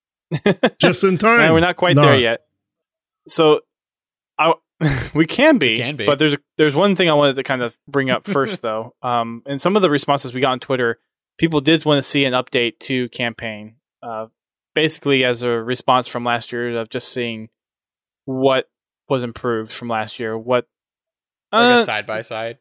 Just in time. No, we're not quite there yet. So, I we can be, We can be. but there's a, there's one thing I wanted to kind of bring up first, though. Um, and some of the responses we got on Twitter, people did want to see an update to campaign, uh, basically as a response from last year of just seeing what was improved from last year. What like uh, a side by side.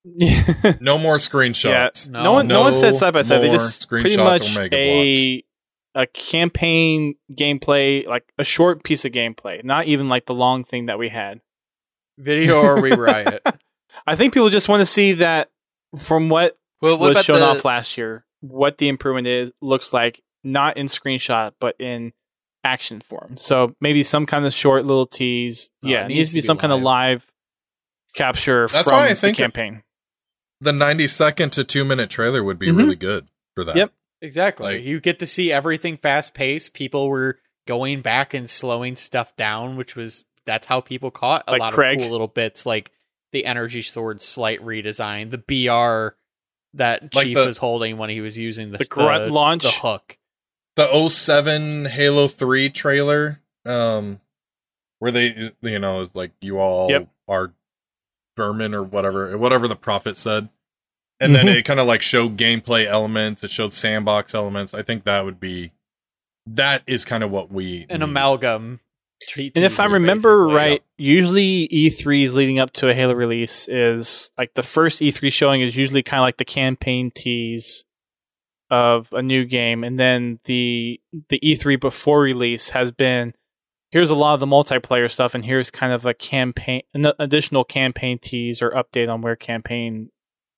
No more screenshots. Yeah, No. no, one, no, one said No side by side. They more just pretty screenshots or much mega a a campaign gameplay, like a short piece of gameplay, not even like the long thing that we had. Video or we riot. I think people just want to see that from what Well, what was about shown the, off last year, what the improvement is looks like, not in screenshot, but in action form. So maybe some kind of short little tease. Oh, yeah, it it needs needs to be to be some kind of live. live capture That's from why I the think it- campaign. The ninety second to two minute trailer would be Mhm. really good for that. Yep. Exactly. Like- you get to see everything fast paced. People were going back and slowing stuff down, which was that's how people caught a Like lot Craig. of cool little bits, like the energy sword slight redesign, the B R that Like Chief the- was holding when he was using the The grunt launch. the hook. The oh seven Halo three trailer, um, where they, you know, is like, you all Yep. are vermin or whatever, whatever the prophet said. And then Mhm. it kind of like showed gameplay elements. It showed sandbox elements. I think that would be, that is kind of what we An need. amalgam. treat And if I teaser, remember basically. right, usually E threes leading up to a Halo release is like the first E three showing is usually kind of like the campaign tease of a new game, and then the the E three before release has been here's a lot of the multiplayer stuff, and here's kind of a campaign, an additional campaign tease or update on where campaign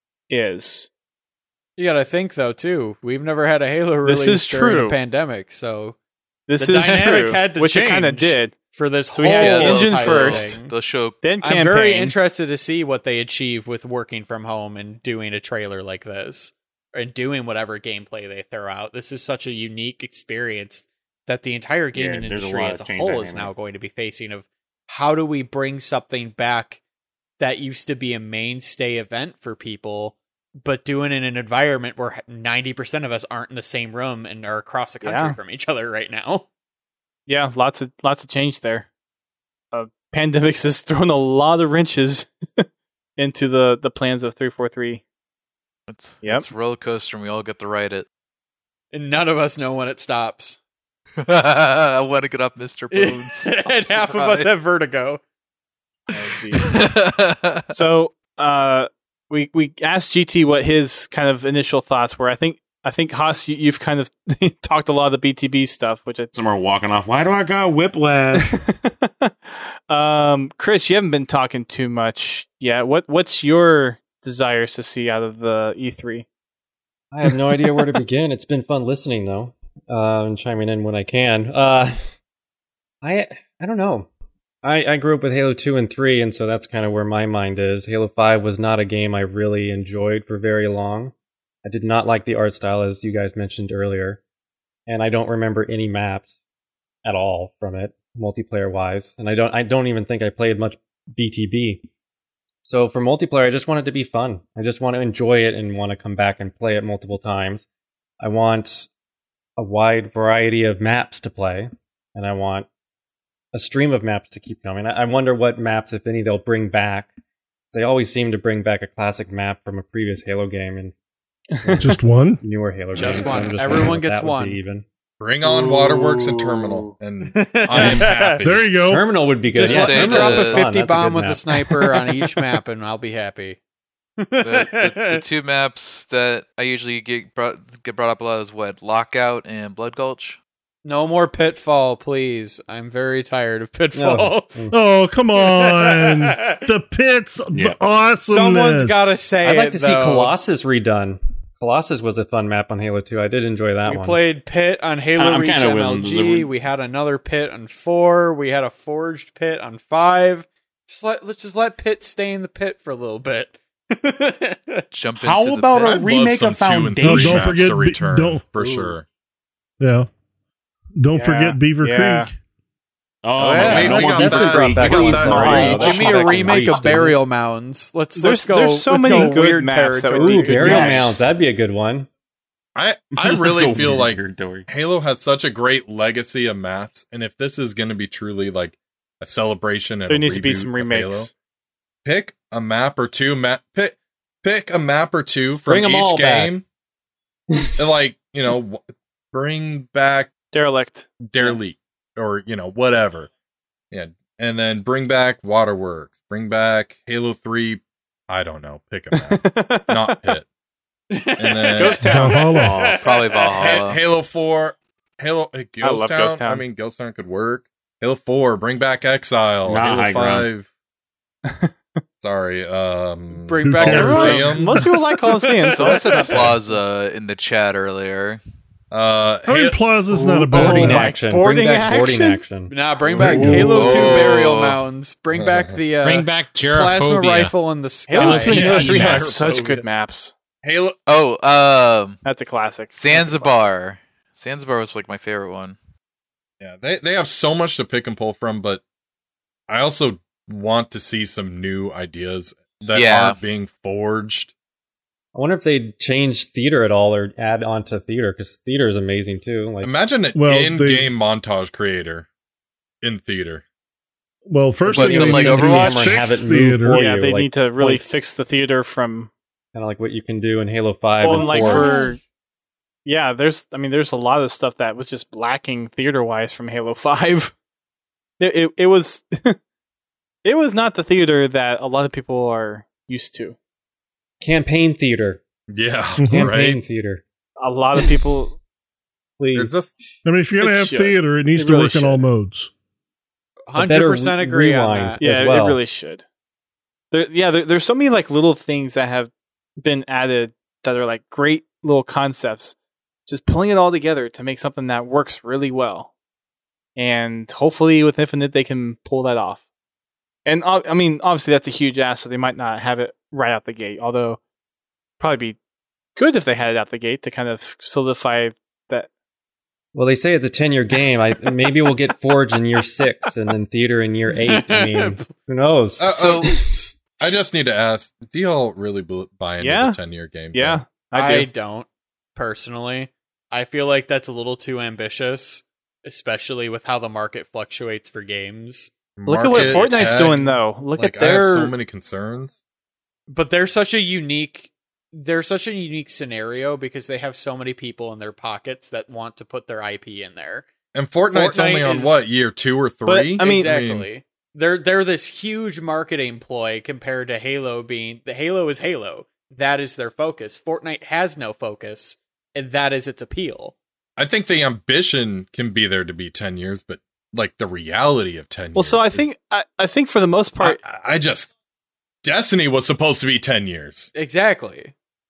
is. You gotta think though too. We've never had a Halo This release is during true. a pandemic, so This The is dynamic true, had to which it kind of change. did. for this So whole we had Yeah, engine type of first. thing, the show. Then campaign. I'm very interested to see what they achieve with working from home and doing a trailer like this and doing whatever gameplay they throw out. This is such a unique experience that the entire gaming Yeah, there's a industry lot as of a change whole is dynamic. now going to be facing of how do we bring something back that used to be a mainstay event for people, but doing it in an environment where ninety percent of us aren't in the same room and are across the country Yeah. from each other right now. Yeah, lots of lots of change there. Uh, pandemics has thrown a lot of wrenches into the, the plans of three forty-three. It's, Yep. it's a roller coaster, and we all get to ride it. And none of us know when it stops. I want to get up, Mister Bones. And half of us have vertigo. So uh, we we asked G T what his kind of initial thoughts were. I think I think Haas, you, you've kind of talked a lot of the B T B stuff, which I Some are walking off. Why do I got whiplash? um, Chris, you haven't been talking too much yet. What what's your desires to see out of the E three? I have no idea where to begin. It's been fun listening though, uh, and chiming in when I can. Uh, I I don't know. I, I grew up with Halo two and three, and so that's kind of where my mind is. Halo five was not a game I really enjoyed for very long. I did not like the art style, as you guys mentioned earlier, and I don't remember any maps at all from it, multiplayer-wise. And I don't I don't even think I played much B T B. So for multiplayer, I just want it to be fun. I just want to enjoy it and want to come back and play it multiple times. I want a wide variety of maps to play, and I want a stream of maps to keep coming. I wonder what maps, if any, they'll bring back. They always seem to bring back a classic map from a previous Halo game, and just one newer Halo just game. one. So I'm just Everyone wondering what gets that would one. be even. Bring on Waterworks and Terminal, and I am happy. There you go. Terminal would be good. Just Yeah, let they me drop did. a Fun. fifty That's a bomb good with a map. sniper on each map, and I'll be happy. the, the, the two maps that I usually get brought get brought up a lot is what Lockout and Blood Gulch. No more Pitfall, please. I'm very tired of Pitfall. No. Oh, come on. The pits, Yeah. the awesomeness. Someone's got to say I'd like it, to see though. Colossus redone. Colossus was a fun map on Halo two. I did enjoy that We one. played Pit on Halo I'm Reach kinda M with L the G. re- We had another Pit on four. We had a Forged Pit on five. Just let let's just let Pit stay in the pit for a little bit. Jump How into the about pit. a I'd love remake some of two and three No, Foundation? don't maps forget to Be- return don't- for Ooh. sure. Yeah. Don't Yeah, forget Beaver yeah. Creek. Oh, yeah, my we- God, we no got more that- Beaver we Creek. got Please, that no. reach. Give me Back a in remake Reach, of didn't Burial Mounds. Let's There's- let's go. there's so let's many go good weird maps that would territory. be Ooh, good. Burial Yes. Mounds. That'd be a good one. I I Let's really go feel like weird, Dory. Halo has such a great legacy of maps, and if this is going to be truly like a celebration, and There a needs to be reboot some of Halo, remakes. pick a map or two. Map pick pick a map or two from Bring 'em all each back. game, and like you know, w- bring back Derelict. Derelict or you know whatever, yeah, and then bring back Waterworks, bring back Halo Three. I don't know, pick a map, not Pit, and then Ghost Town. Valhalla. Oh, probably Ha- Valhalla. Halo Four, Halo uh, Ghost I love Town. Ghost Town. I mean, Ghost Town could work. Halo Four, bring back Exile. Not Halo high ground. Five. Sorry, um, Bring back cares? Coliseum. Most people like Coliseum, so Someone that's said not bad. Plaza in the chat earlier. Uh, I mean, Ha- Plaza's not a Ooh, bad Boarding one. my- action. boarding Bring back boarding action? action. Nah, bring back Ooh. Halo Two Oh. Burial Mounds. Bring back the uh, Bring back plasma Gyrophobia. rifle in the sky. Halo two and P C Halo three have maps. such good maps. Halo. Oh, um, That's a classic. That's a classic. Zanzibar. Zanzibar was like my favorite one. Yeah, they they have so much to pick and pull from, but I also want to see some new ideas that Yeah. aren't being forged. I wonder if they'd change theater at all or add on to theater, because theater is amazing too. Like, Imagine an Well, in-game montage creator in theater. Well, first But thing some, they like, need to do Overwatch? is and have fix it move theater. for Yeah, you, they like need to really points. fix the theater from. kind of like what you can do in Halo Five. Well, and and like four. for. Yeah, there's. I mean, there's a lot of stuff that was just lacking theater wise from Halo Five. It it, it was. It was not the theater that a lot of people are used to. campaign theater, Yeah, campaign right. theater. A lot of people. Please, There's just I mean, if you're going It to have should. theater, it needs It to really work in all should. modes. Hundred percent re- agree on rewind. that. Yeah, as well. it really should. There, yeah, there, there's so many like little things that have been added that are like great little concepts. Just pulling it all together to make something that works really well, and hopefully with Infinite they can pull that off. And uh, I mean, obviously that's a huge ask, so they might not have it right out the gate. Although, probably be good if they had it out the gate to kind of solidify that. well, they say it's a ten-year game. I maybe we'll get Forge in year six, and then theater in year eight. I mean, who knows? uh, uh, I just need to ask: do y'all really bel- buy into Yeah. the ten-year game? Yeah, I I, do. don't personally. I feel like that's a little too ambitious, especially with how the market fluctuates for games. Look at what Market, Fortnite's tech, doing, though. Look like, at their. I have so many concerns. But they're such a unique they're such a unique scenario because they have so many people in their pockets that want to put their I P in there. And Fortnite's Fortnite only on is- what, year two or three? I mean- exactly. They're they're this huge marketing ploy compared to Halo being the Halo is Halo. That is their focus. Fortnite has no focus, and that is its appeal. I think the ambition can be there to be ten years, but like the reality of ten well, years. so I is- think I, I think for the most part, I, I just Destiny was supposed to be ten years. Exactly.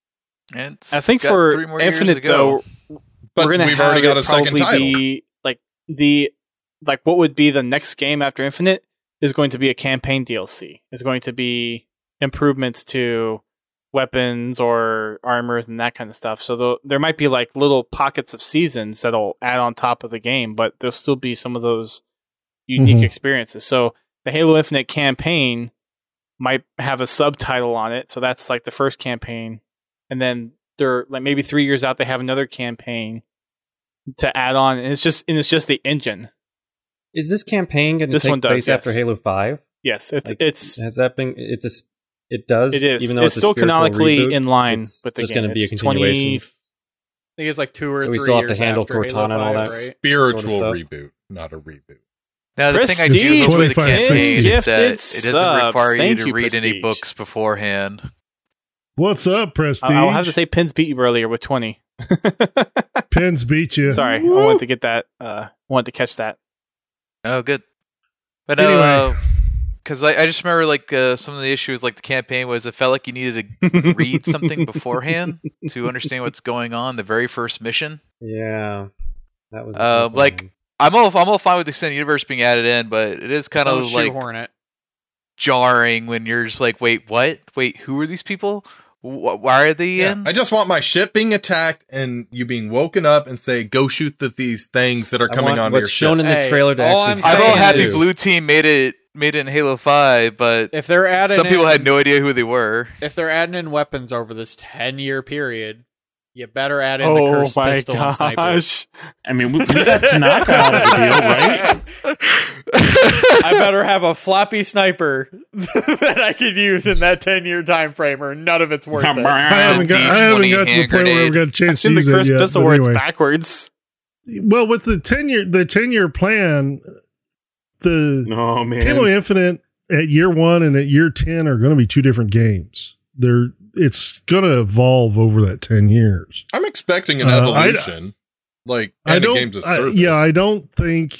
And it's I think got for three more years Infinite to go. though, But we're gonna we've have already got it a second probably title. Be, like the like what would be the next game after Infinite is going to be a campaign D L C. It's going to be improvements to weapons or armors and that kind of stuff. So the, there might be like little pockets of seasons that'll add on top of the game, but there'll still be some of those unique Mhm. experiences. So the Halo Infinite campaign might have a subtitle on it. So that's like the first campaign. And then they're like maybe three years out, they have another campaign to add on. And it's just, and it's just the engine. Is this campaign going to This take one does, place yes. after Halo five? Yes. It's, Like, it's, Has that been? It's a. It does. it is. Even though It's it's, a still spiritual canonically reboot, in line it's with the just game. gonna be a It's continuation. twenty I think it's like two or So three we still have to years handle after Halo Cortana and all five, that. right? Spiritual sort of stuff. reboot, not a reboot. Now, the thing I Prestige do love with the with campaign ten is gifted that it subs. doesn't require you Thank to you, read any Prestige. books beforehand. What's up, Prestige? I- I'll have to say Pins beat you earlier with twenty. Pins beat you. Sorry, I wanted to get that. Uh, wanted to catch that. Oh, good. But no, Anyway. because I, I just remember like uh, some of the issues like the campaign was it felt like you needed to read something beforehand to understand what's going on. The very first mission. Yeah, that was. Uh, that's like, um, I'm all I'm all fine with the extended universe being added in, but it is kind Don't of like shoehorn it. jarring when you're just like, wait, what? Wait, who are these people? Wh- why are they Yeah, in? I just want my ship being attacked and you being woken up and say, "Go shoot the, these things that are I coming want onto what's your shown ship." in the Hey, trailer to all actually. I'm I'm all saying happy is- Blue Team made it made it in Halo five, but If they're adding some people in, had no idea who they were. if they're adding in weapons over this ten year period, you better add in Oh the cursed my pistol and sniper. gosh! I mean, we, we got Tanaka out of the deal, right? I better have a floppy sniper that I can use in that ten year time frame, or none of it's worth it. I haven't got. I haven't D twenty got to the hand point where grenade. I've got a I've chance to seen the use it Chris yet. pistol but where it's anyway. backwards. Well, with the ten year, the ten year plan, the Oh man, Halo Infinite at year one and at year ten are going to be two different games. They're it's going to evolve over that ten years. I'm expecting an Uh, I- evolution, like I and a don't. games of I- service. yeah, I don't think.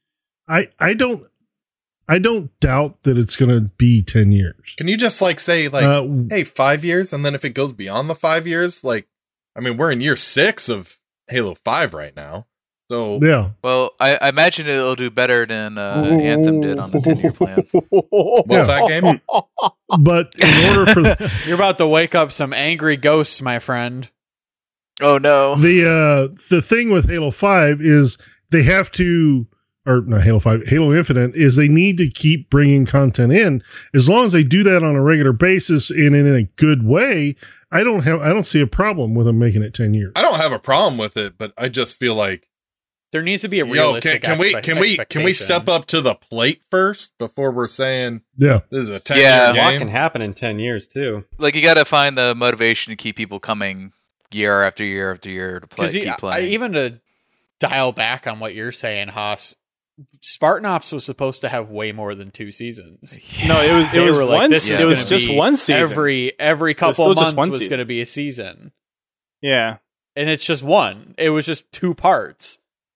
I I don't. I don't doubt that it's going to be ten years. Can you just like say like, Uh, hey, five years, and then if it goes beyond the five years, like, I mean, we're in year six of Halo Five right now, so yeah. Well, I, I imagine it'll do better than uh, Anthem did on the ten year plan. what's that game? But in order for You're about to wake up some angry ghosts, my friend. Oh no! the uh the thing with Halo five is they have to or not Halo five, Halo Infinite is they need to keep bringing content in. As long as they do that on a regular basis and in a good way, I don't have I don't see a problem with them making it ten years. I don't have a problem with it, but I just feel like, There needs to be a yo, realistic. can, can we expe- can we can we expectation. step up to the plate first before we're saying Yeah. this is a ten Yeah. year A lot game? can happen in ten years too. Like you got to find the motivation to keep people coming year after year after year to play. Because Keep I, playing. even to dial back on what you're saying, Haas, Spartan Ops was supposed to have way more than two seasons. No, it was it They was were like, one. this is it was gonna just be one season. Every every was couple still of just months one was season. going to be a season, yeah. and it's just one. It was just two parts.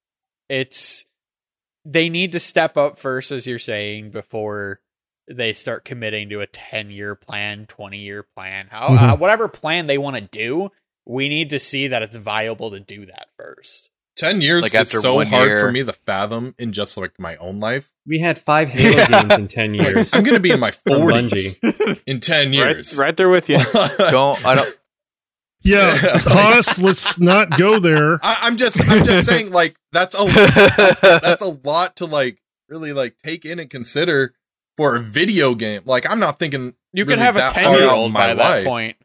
It's they need to step up first, as you're saying, before they start committing to a ten year plan, twenty year plan, how Mhm. uh, whatever plan they want to do. We need to see that it's viable to do that first. Ten years Like is after so one hard year- for me to fathom in just like my own life. We had five Halo games in ten years. I'm going to be in my From forties in ten Right, years. right there with you. don't I don't Yeah. Haas, let's not go there. I, I'm just, I'm just saying, like that's a, that's, that's a lot to like really like take in and consider for a video game. Like I'm not thinking You really can have a that ten far year out old in my by that life. point.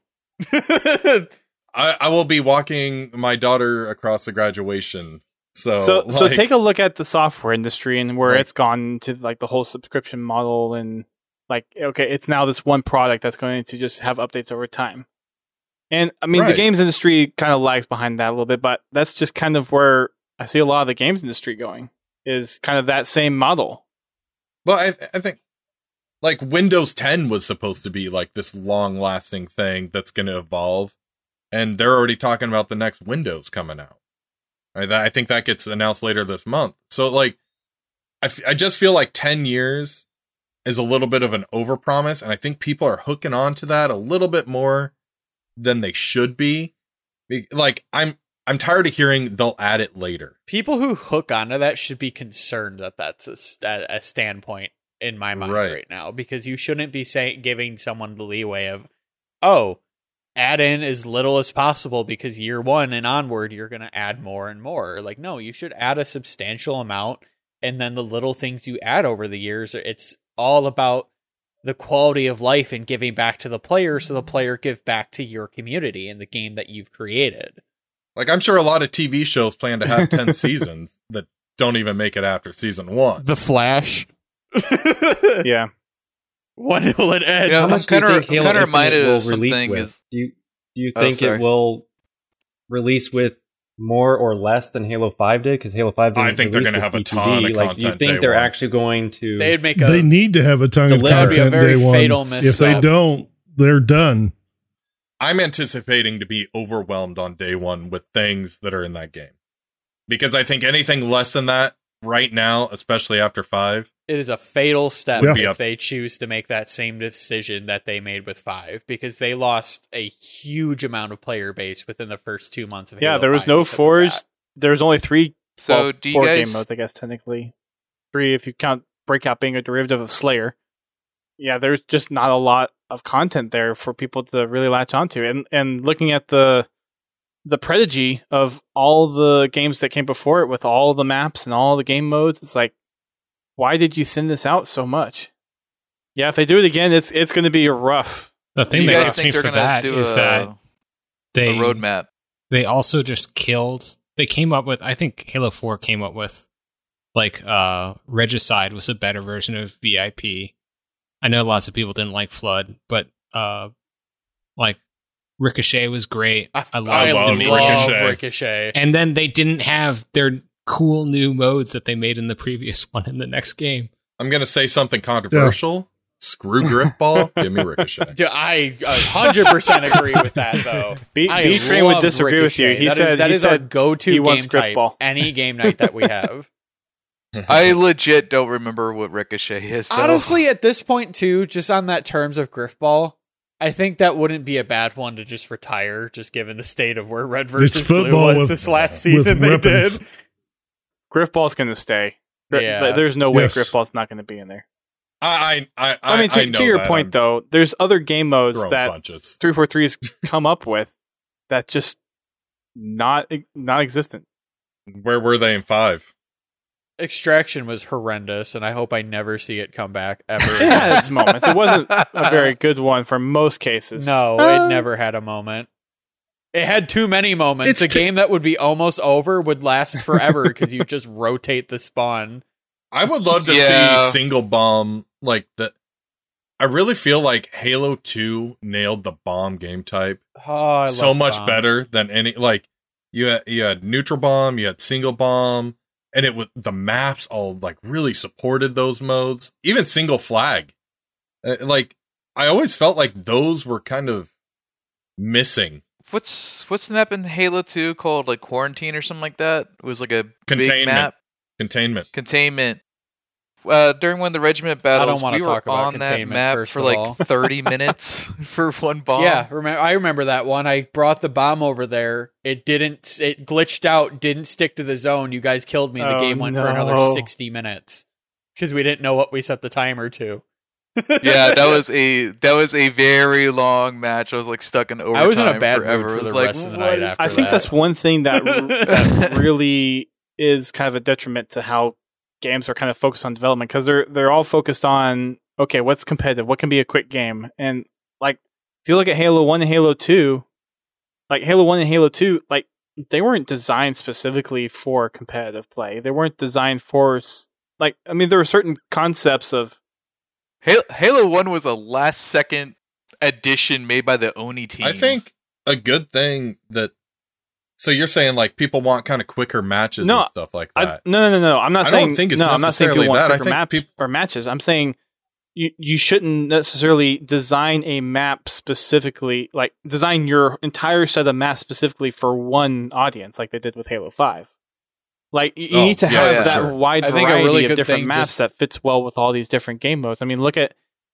I, I will be walking my daughter across the graduation. So, so so like, take a look at the software industry and where Right. it's gone to like the whole subscription model and like okay, it's now this one product that's going to just have updates over time. And I mean, the Right. games industry kind of lags behind that a little bit, but that's just kind of where I see a lot of the games industry going is kind of that same model. Well, I, I think like Windows ten was supposed to be like this long lasting thing that's going to evolve. And they're already talking about the next Windows coming out. Right? That, I think that gets announced later this month. So like, I, f- I just feel like ten years is a little bit of an overpromise. And I think people are hooking on to that a little bit more than they should be. Be- Like I'm I'm tired of hearing they'll add it later. People who hook onto that should be concerned that that's a, st- a standpoint in my mind Right. right. now, because you shouldn't be saying giving someone the leeway of, oh, add in as little as possible because year one and onward you're going to add more and more. Like, no, you should add a substantial amount, and then the little things you add over the years, it's all about the quality of life and giving back to the player, so the player give back to your community and the game that you've created. Like I'm sure a lot of T V shows plan to have ten seasons that don't even make it after season one. The Flash. Yeah. When will it end? You know, How I'm much do you kind think of Halo kind of Infinite reminded will of release something. with? Is Do you do you Oh, think sorry. it will release with more or less than Halo five did? Because Halo five didn't I think they're release gonna with have a B T ton D. of Like, do you content think day they're one. actually going to? They'd make a. They need to have a ton of That would be a content very day one. fatal If they misstep. don't, they're done. I'm anticipating to be overwhelmed on day one with things that are in that game. Because I think anything less than that right now, especially after five, It is a fatal step Yeah. if they choose to make that same decision that they made with five, because they lost a huge amount of player base within the first two months of Yeah, Halo there was five no because of fours. that. There was only three. so well, do you four guys game modes, I guess technically three if you count Breakout being a derivative of Slayer. Yeah, there's just not a lot of content there for people to really latch onto. And and looking at the the prodigy of all the games that came before it with all the maps and all the game modes, it's like, why did you thin this out so much? Yeah, if they do it again, it's it's going to be rough. The do thing you that guys gets me think they're for gonna that do is a, that a they roadmap? they also just killed. They came up with. I think Halo four came up with like uh, Regicide was a better version of V I P. I know lots of people didn't like Flood, but uh, like Ricochet was great. I, I I loved love love the Ricochet. Ricochet. And then they didn't have their cool new modes that they made in the previous one in the next game. I'm going to say something controversial. Screw Griffball, give me Ricochet. Dude, I one hundred percent agree with that, though. B, I B Train would love disagree with you. Ricochet. He That is- said that he is our said go-to he game wants type Griffball. any game night that we have. I legit don't remember what Ricochet is. though. Honestly, at this point, too, just on that terms of Griffball, I think that wouldn't be a bad one to just retire, just given the state of where Red versus Blue football was with- this last with season. They weapons. did. Griffball's going to stay. Gr- Yeah. There's no way Yes. Griffball's not going to be in there. I, I, I, I mean, to, I know to your that. point, I'm though, there's other game modes throwing that punches. three forty-three's come up with that just not not existent. Where were they in five? Extraction was horrendous, and I hope I never see it come back ever. It had its moments. It wasn't a very good one for most cases. No, Uh, it never had a moment. It had too many moments. It's a too- game that would be almost over would last forever because you just rotate the spawn. I would love to Yeah. see single bomb like the. I really feel like Halo two nailed the bomb game type Oh, I so love much bomb. better than any. Like you had, you had neutral bomb, you had single bomb, and it was the maps all like really supported those modes. Even single flag, Uh, like I always felt like those were kind of missing. What's what's the map in Halo two called? Like Quarantine or something like that? It was like a big Containment. map. Containment. Containment. Uh, during one of the regiment battles, wanna we were talk about on that containment, map first for of like all. thirty minutes for one bomb. Yeah, remember, I remember that one. I brought the bomb over there. It didn't. It glitched out. Didn't stick to the zone. You guys killed me. The Oh, game went for another no. sixty minutes because we didn't know what we set the timer to. yeah, that was a that was a very long match. I was like stuck in overtime I was in a bad mood forever. for It was the like, rest of the what night is- after I think that. that's one thing that that really is kind of a detriment to how games are kind of focused on development, because they're they're all focused on, okay, what's competitive, what can be a quick game, and like if you look at Halo one and Halo two, like Halo one and Halo two, like they weren't designed specifically for competitive play. They weren't designed for s- like I mean there were certain concepts of Halo, Halo one was a last second addition made by the Oni team. I think a good thing that. So you're saying like people want kind of quicker matches No, and stuff like I, that. no, no, no, no. I'm not I saying. don't think it's no, I'm not saying necessarily people want that. I quicker think map peop- or matches. I'm saying you you shouldn't necessarily design a map specifically, like design your entire set of maps specifically for one audience, like they did with Halo Five. Like you Oh, need to yeah, have yeah, that sure. wide I think a variety really of good different thing maps just- that fits well with all these different game modes. I mean, look at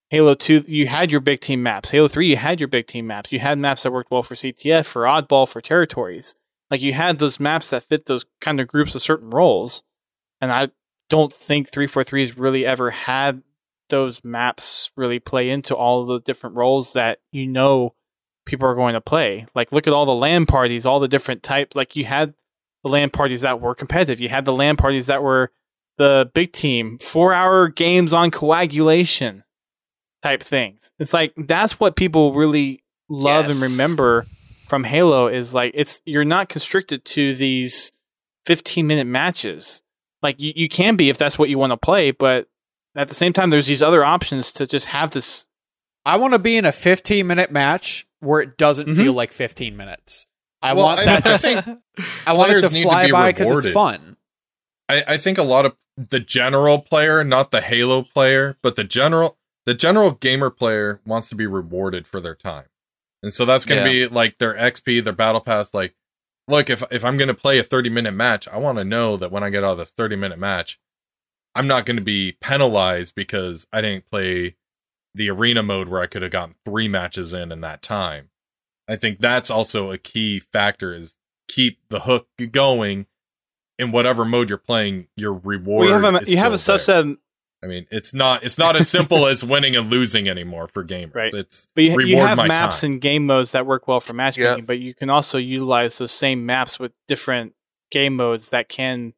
Halo two, you had your big team maps. Halo three, you had your big team maps. You had maps that worked well for C T F, for Oddball, for territories. Like, you had those maps that fit those kind of groups of certain roles. And I don't think three forty-three has really ever had those maps really play into all of the different roles that you know people are going to play. Like, look at all the LAN parties, all the different types. Like, you had the LAN parties that were competitive. You had the LAN parties that were the big team, four-hour games on coagulation type things. It's like, that's what people really love Yes. and remember from Halo is like, it's you're not constricted to these fifteen-minute matches. Like, you, you can be if that's what you want to play, but at the same time, there's these other options to just have this. I want to be in a fifteen minute match where it doesn't Mhm. feel like fifteen minutes. I Well, want I- that. I to, think I want it players to need to fly be by because it's rewarded. fun. I, I think a lot of the general player, not the Halo player, but the general the general gamer player wants to be rewarded for their time. And so that's going to Yeah. be like their X P, their battle pass. Like, look, if if I'm going to play a thirty minute match, I want to know that when I get out of this thirty minute match, I'm not going to be penalized because I didn't play the arena mode where I could have gotten three matches in in that time. I think that's also a key factor, is keep the hook going in whatever mode you're playing. Your reward. Well, you have a, is you have a still there. subset, I mean, it's not it's not as simple as winning and losing anymore for gamers. Right. It's but you, reward you have my maps time. and game modes that work well for matchmaking, Yeah. but you can also utilize those same maps with different game modes that can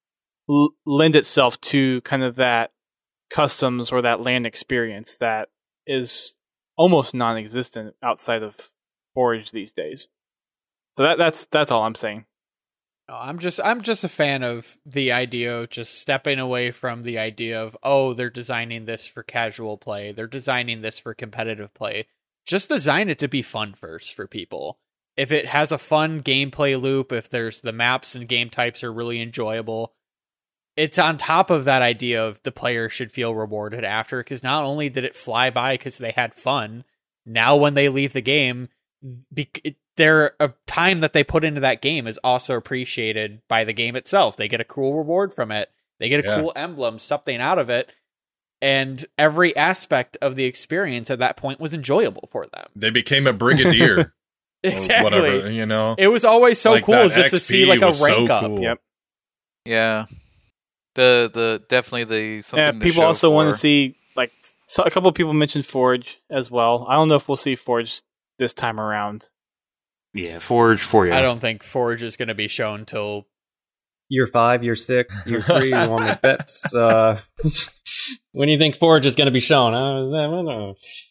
l- lend itself to kind of that customs or that LAN experience that is almost non-existent outside of Forge these days. So that that's that's all I'm saying. No, I'm just I'm just a fan of the idea of just stepping away from the idea of, oh, they're designing this for casual play, they're designing this for competitive play. Just design it to be fun first for people. If it has a fun gameplay loop, if there's the maps and game types are really enjoyable, it's on top of that idea of the player should feel rewarded after, because not only did it fly by because they had fun, now when they leave the game, be- it, their uh, time that they put into that game is also appreciated by the game itself. They get a cool reward from it. They get a Yeah. cool emblem, something out of it. And every aspect of the experience at that point was enjoyable for them. They became a brigadier. or Exactly. whatever, you know. It was always so Like, cool that just to X P see like a was so rank up. cool. Yep. Yeah. The the definitely the something. Yeah, to people show also want for. to see, like, so a couple of people mentioned Forge as well. I don't know if we'll see Forge this time around. Yeah, Forge for you. I don't think Forge is going to be shown till Year five, year six, year three, you want to make bets? Uh, when do you think Forge is going to be shown? Uh, I don't know.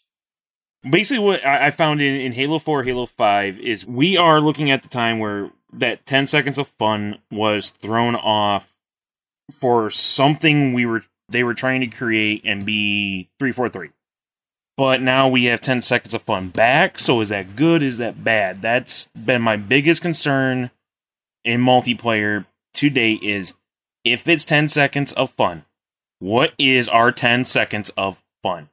Basically, what I I found in, in Halo four, Halo five is we are looking at the time where that ten seconds of fun was thrown off for something we were they were trying to create and be three forty-three. But now we have ten seconds of fun back, so is that good? Is that bad? That's been my biggest concern in multiplayer to date, is if it's ten seconds of fun, what is our ten seconds of fun?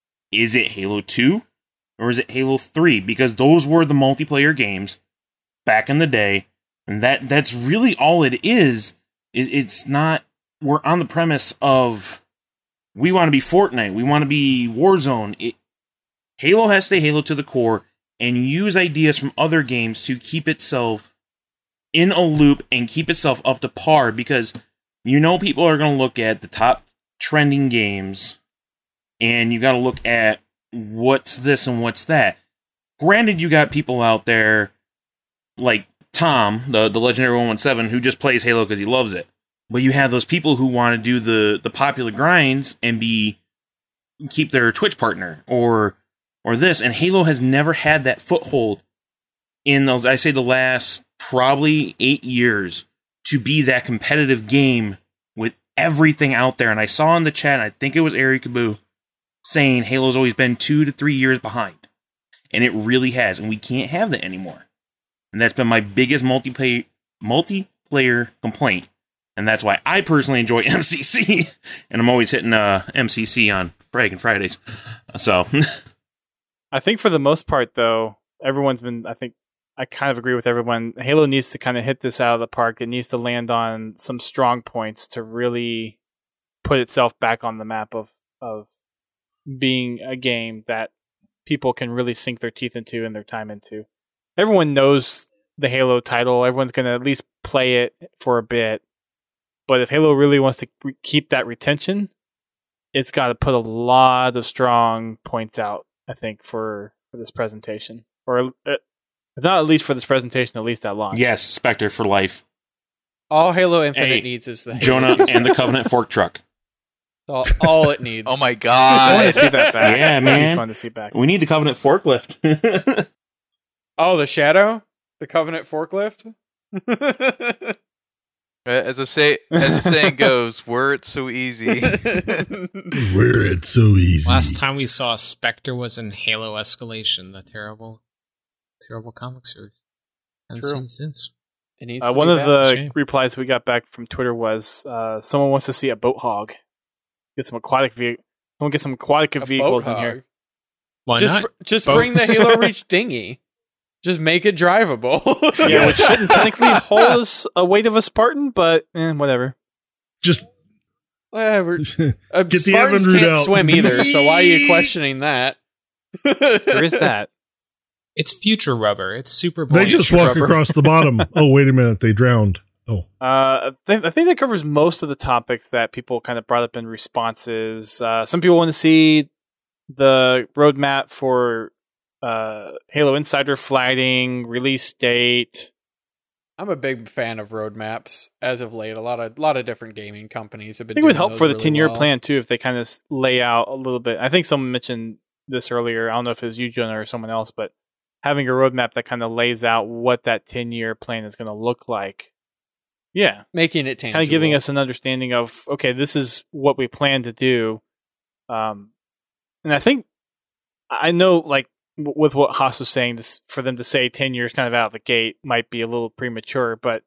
Is it Halo two or is it Halo three? Because those were the multiplayer games back in the day, and that that's really all it is. It, it's not, we're on the premise of we want to be Fortnite, we want to be Warzone. It, Halo has to stay Halo to the core and use ideas from other games to keep itself in a loop and keep itself up to par, because you know people are going to look at the top trending games and you got to look at what's this and what's that. Granted, you got people out there like Tom, the, the legendary one seventeen, who just plays Halo because he loves it. But you have those people who want to do the, the popular grinds and be keep their Twitch partner or or this. And Halo has never had that foothold in those, I say the last probably eight years to be that competitive game with everything out there. And I saw in the chat, I think it was Ari Kaboo, saying Halo's always been two to three years behind. And it really has. And we can't have that anymore. And that's been my biggest multiplayer multiplayer complaint. And that's why I personally enjoy M C C. And I'm always hitting uh, M C C on Frag and Fridays. So I think for the most part, though, everyone's been, I think, I kind of agree with everyone. Halo needs to kind of hit this out of the park. It needs to land on some strong points to really put itself back on the map of, of being a game that people can really sink their teeth into and their time into. Everyone knows the Halo title. Everyone's going to at least play it for a bit. But if Halo really wants to re- keep that retention, it's got to put a lot of strong points out, I think, for, for this presentation. Or uh, if not at least for this presentation, at least at launch. Yes, Spectre for life. All Halo Infinite Hey, needs is the Halo Jonah juice. and the Covenant fork truck. all, all it needs. Oh my I want god. to see that back. Yeah, It'd be man. fun to see back. We need the Covenant forklift. Oh, the Shadow? The Covenant forklift? As a say, as the saying goes, were it so easy. Where it's so easy. Last time we saw Spectre was in Halo Escalation, the terrible, terrible comic series. Haven't True. seen it since. It needs Uh, to one be of bad. It's a the shame. replies we got back from Twitter was uh, someone wants to see a boat hog. Get some aquatic ve- Someone get some aquatic A vehicles boat in here. hog. Why just not? br- just Boats. bring the Halo Reach dinghy. Just make it drivable. Yeah, which shouldn't technically hold us a weight of a Spartan, but eh, whatever. Just Whatever. Uh, Get the Spartans Evan route can't out. swim either, so why are you questioning that? There is that. It's future rubber. It's super. they buoyant. just walk rubber. across the bottom. Oh, wait a minute. They drowned. Oh, Uh, I, think, I think that covers most of the topics that people kind of brought up in responses. Uh, some people want to see the roadmap for uh, Halo Insider flagging, release date. I'm a big fan of roadmaps as of late. A lot of lot of different gaming companies have I been. think it would doing help those for the really ten-year well. plan, too, if they kind of lay out a little bit. I think someone mentioned this earlier. I don't know if it was you, Jonah, or someone else, but having a roadmap that kind of lays out what that ten-year plan is going to look like. Yeah. Making it tangible. Kind of giving us an understanding of, okay, this is what we plan to do. Um, and I think, I know, like, w- with what Haas was saying, this, for them to say ten years kind of out of the gate might be a little premature, but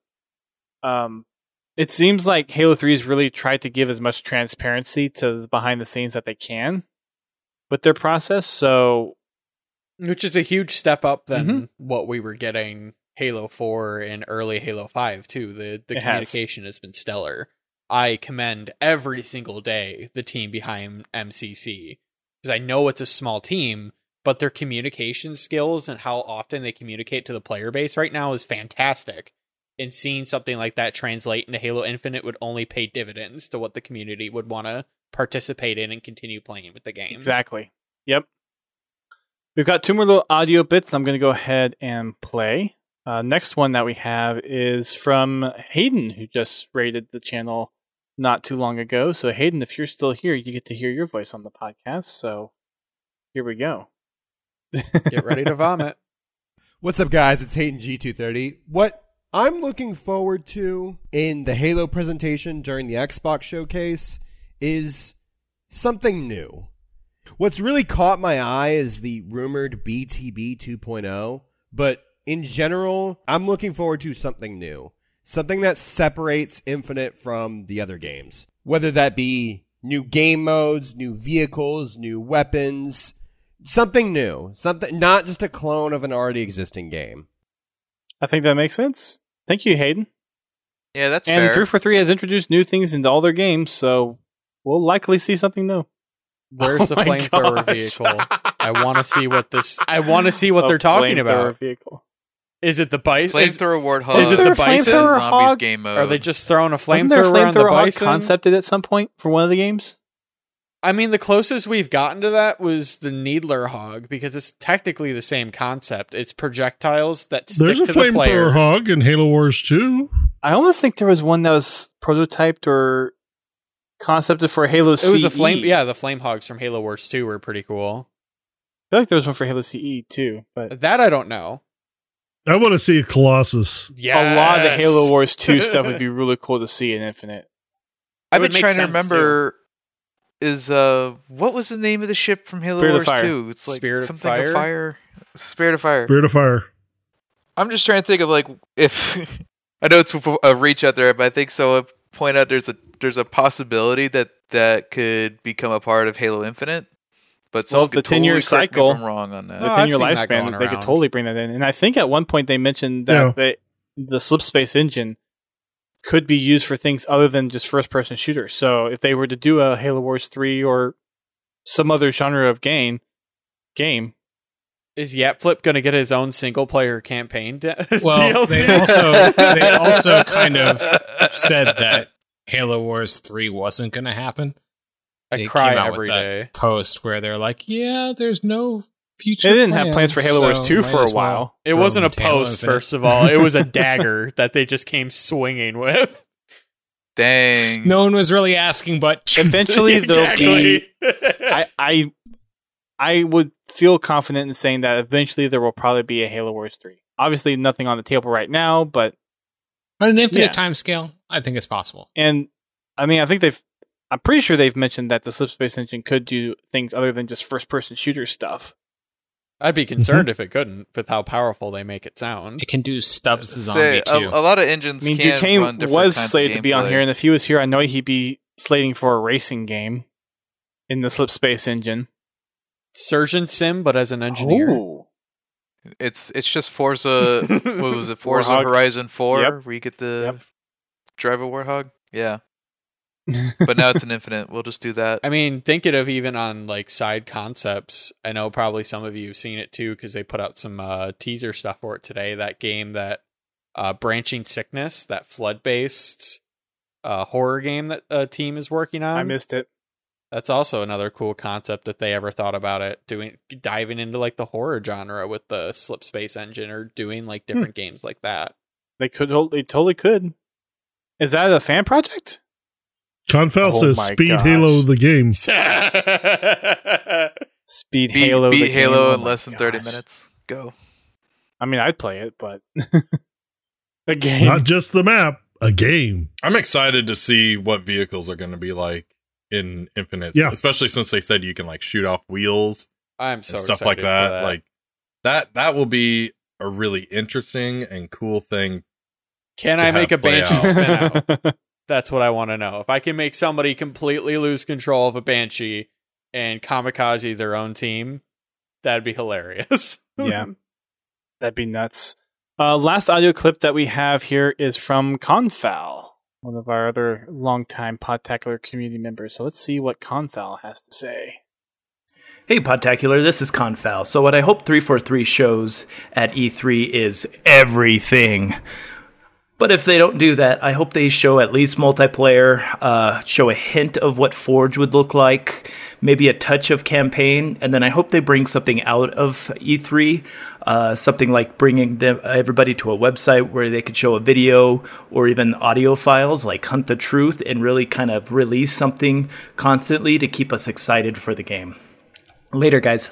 um, it seems like Halo three has really tried to give as much transparency to the behind the scenes that they can with their process. So, which is a huge step up than Mhm. what we were getting Halo four and early Halo five too. The the It has. communication has been stellar. I commend every single day the team behind M C C because I know it's a small team, but their communication skills and how often they communicate to the player base right now is fantastic. And seeing something like that translate into Halo Infinite would only pay dividends to what the community would want to participate in and continue playing with the game. exactly. Yep. We've got two more little audio bits I'm going to go ahead and play. Uh, next one that we have is from Hayden, who just rated the channel not too long ago. So, Hayden, if you're still here, you get to hear your voice on the podcast. So, here we go. Get ready to vomit. What's up, guys? It's Hayden G two thirty. What I'm looking forward to in the Halo presentation during the Xbox showcase is something new. What's really caught my eye is the rumored B T B two point oh, but in general, I'm looking forward to something new. Something that separates Infinite from the other games. Whether that be new game modes, new vehicles, new weapons, something new. Something not just a clone of an already existing game. I think that makes sense. Thank you, Hayden. Yeah, that's and fair. three forty-three has introduced new things into all their games, so we'll likely see something new. Where's Oh the my flamethrower gosh. vehicle? I want to see what this. I want to see what A they're talking flamethrower about. Vehicle. Is it the bison? Is, Flamethrower Warthog. is it the there a bison? flamethrower Zombies hog? game mode. Are they just throwing a Wasn't there a flamethrower on the flamethrower hog bison? concepted at some point for one of the games? I mean, the closest we've gotten to that was the Needler hog because it's technically the same concept. It's projectiles that stick there's a to the player. flamethrower hog in Halo Wars two. I almost think there was one that was prototyped or concepted for Halo It C E. was a flame. Yeah, the flame hogs from Halo Wars two were pretty cool. I feel like there was one for Halo C E too, but That I don't know. I want to see a Colossus. Yeah, a lot of the Halo Wars two stuff would be really cool to see in Infinite. I've would been make trying to sense, remember. Is uh, what was the name of the ship from Halo Spirit of Wars Fire. two? It's like Spirit of something Fire? of fire. Spirit of Fire. Spirit of Fire. I'm just trying to think of like if I know it's a reach out there, but I think so. I point out there's a there's a possibility that that could become a part of Halo Infinite. But so Well, the ten-year cycle- if I'm wrong on that. Oh, The I've ten-year seen that lifespan, going they could around. totally bring that in. And I think at one point they mentioned that Yeah. they, the Slipspace engine could be used for things other than just first-person shooters. So if they were to do a Halo Wars three or some other genre of game. Game. Is Yap Flip going to get his own single player campaign d- Well, D L C? they also they also kind of said that Halo Wars three wasn't going to happen. I They cry came out every with that day. post where they're like, "Yeah, there's no future." They didn't have plans for Halo Wars so two might for a as well while. It throw wasn't a them Halo post, Infinite." first of all. It was a dagger that they just came swinging with. Dang. No one was really asking, but Eventually, there'll be. Exactly. I, I I would feel confident in saying that eventually there will probably be a Halo Wars three. Obviously, nothing on the table right now, but on an infinite Yeah. time scale, I think it's possible. and I mean, I think they've. I'm pretty sure they've mentioned that the Slipspace engine could do things other than just first-person shooter stuff. I'd be concerned if it couldn't, with how powerful they make it sound. It can do Stubbs the Say, zombie a, too. a lot of engines I mean, can run Duquesne different was kinds of slated to be on gameplay. here, and if he was here, I know he'd be slating for a racing game in the Slipspace engine. Surgeon Sim, but as an engineer. Ooh. It's it's just Forza. What was it? Forza Warthog. Horizon Four, Yep. where you get the Yep. drive a Warthog. Yeah, but now it's an infinite. We'll just do that. I mean, thinking of even on like side concepts, I know probably some of you have seen it too because they put out some uh, teaser stuff for it today. That game, that uh, Branching Sickness, that flood-based uh, horror game that a team is working on. I missed it. That's also another cool concept if they ever thought about it, doing diving into like the horror genre with the Slipspace engine or doing like different games like that. They could. They totally could. Is that a fan project? Confal Oh says my Speed gosh. Halo the game. Speed Beat, Halo. beat the game? Halo Oh in my less than thirty gosh. minutes. Go. I mean, I'd play it, but a game. Not just the map, a game. I'm excited to see what vehicles are going to be like in Infinite, Yeah. especially since they said you can like shoot off wheels I'm so and stuff excited like for that. that. Like that, that will be a really interesting and cool thing. Can to I make a have play Banshee out. spin out? That's what I want to know. If I can make somebody completely lose control of a Banshee and kamikaze their own team, that'd be hilarious. Yeah. That'd be nuts. Uh, last audio clip that we have here is from Confal, one of our other longtime Podtacular community members. So let's see what Confal has to say. Hey Podtacular, this is Confal. So what I hope three forty-three shows at E three is everything. But if they don't do that, I hope they show at least multiplayer, uh, show a hint of what Forge would look like, maybe a touch of campaign, and then I hope they bring something out of E three, uh, something like bringing them, everybody to a website where they could show a video or even audio files like Hunt the Truth and really kind of release something constantly to keep us excited for the game. Later, guys.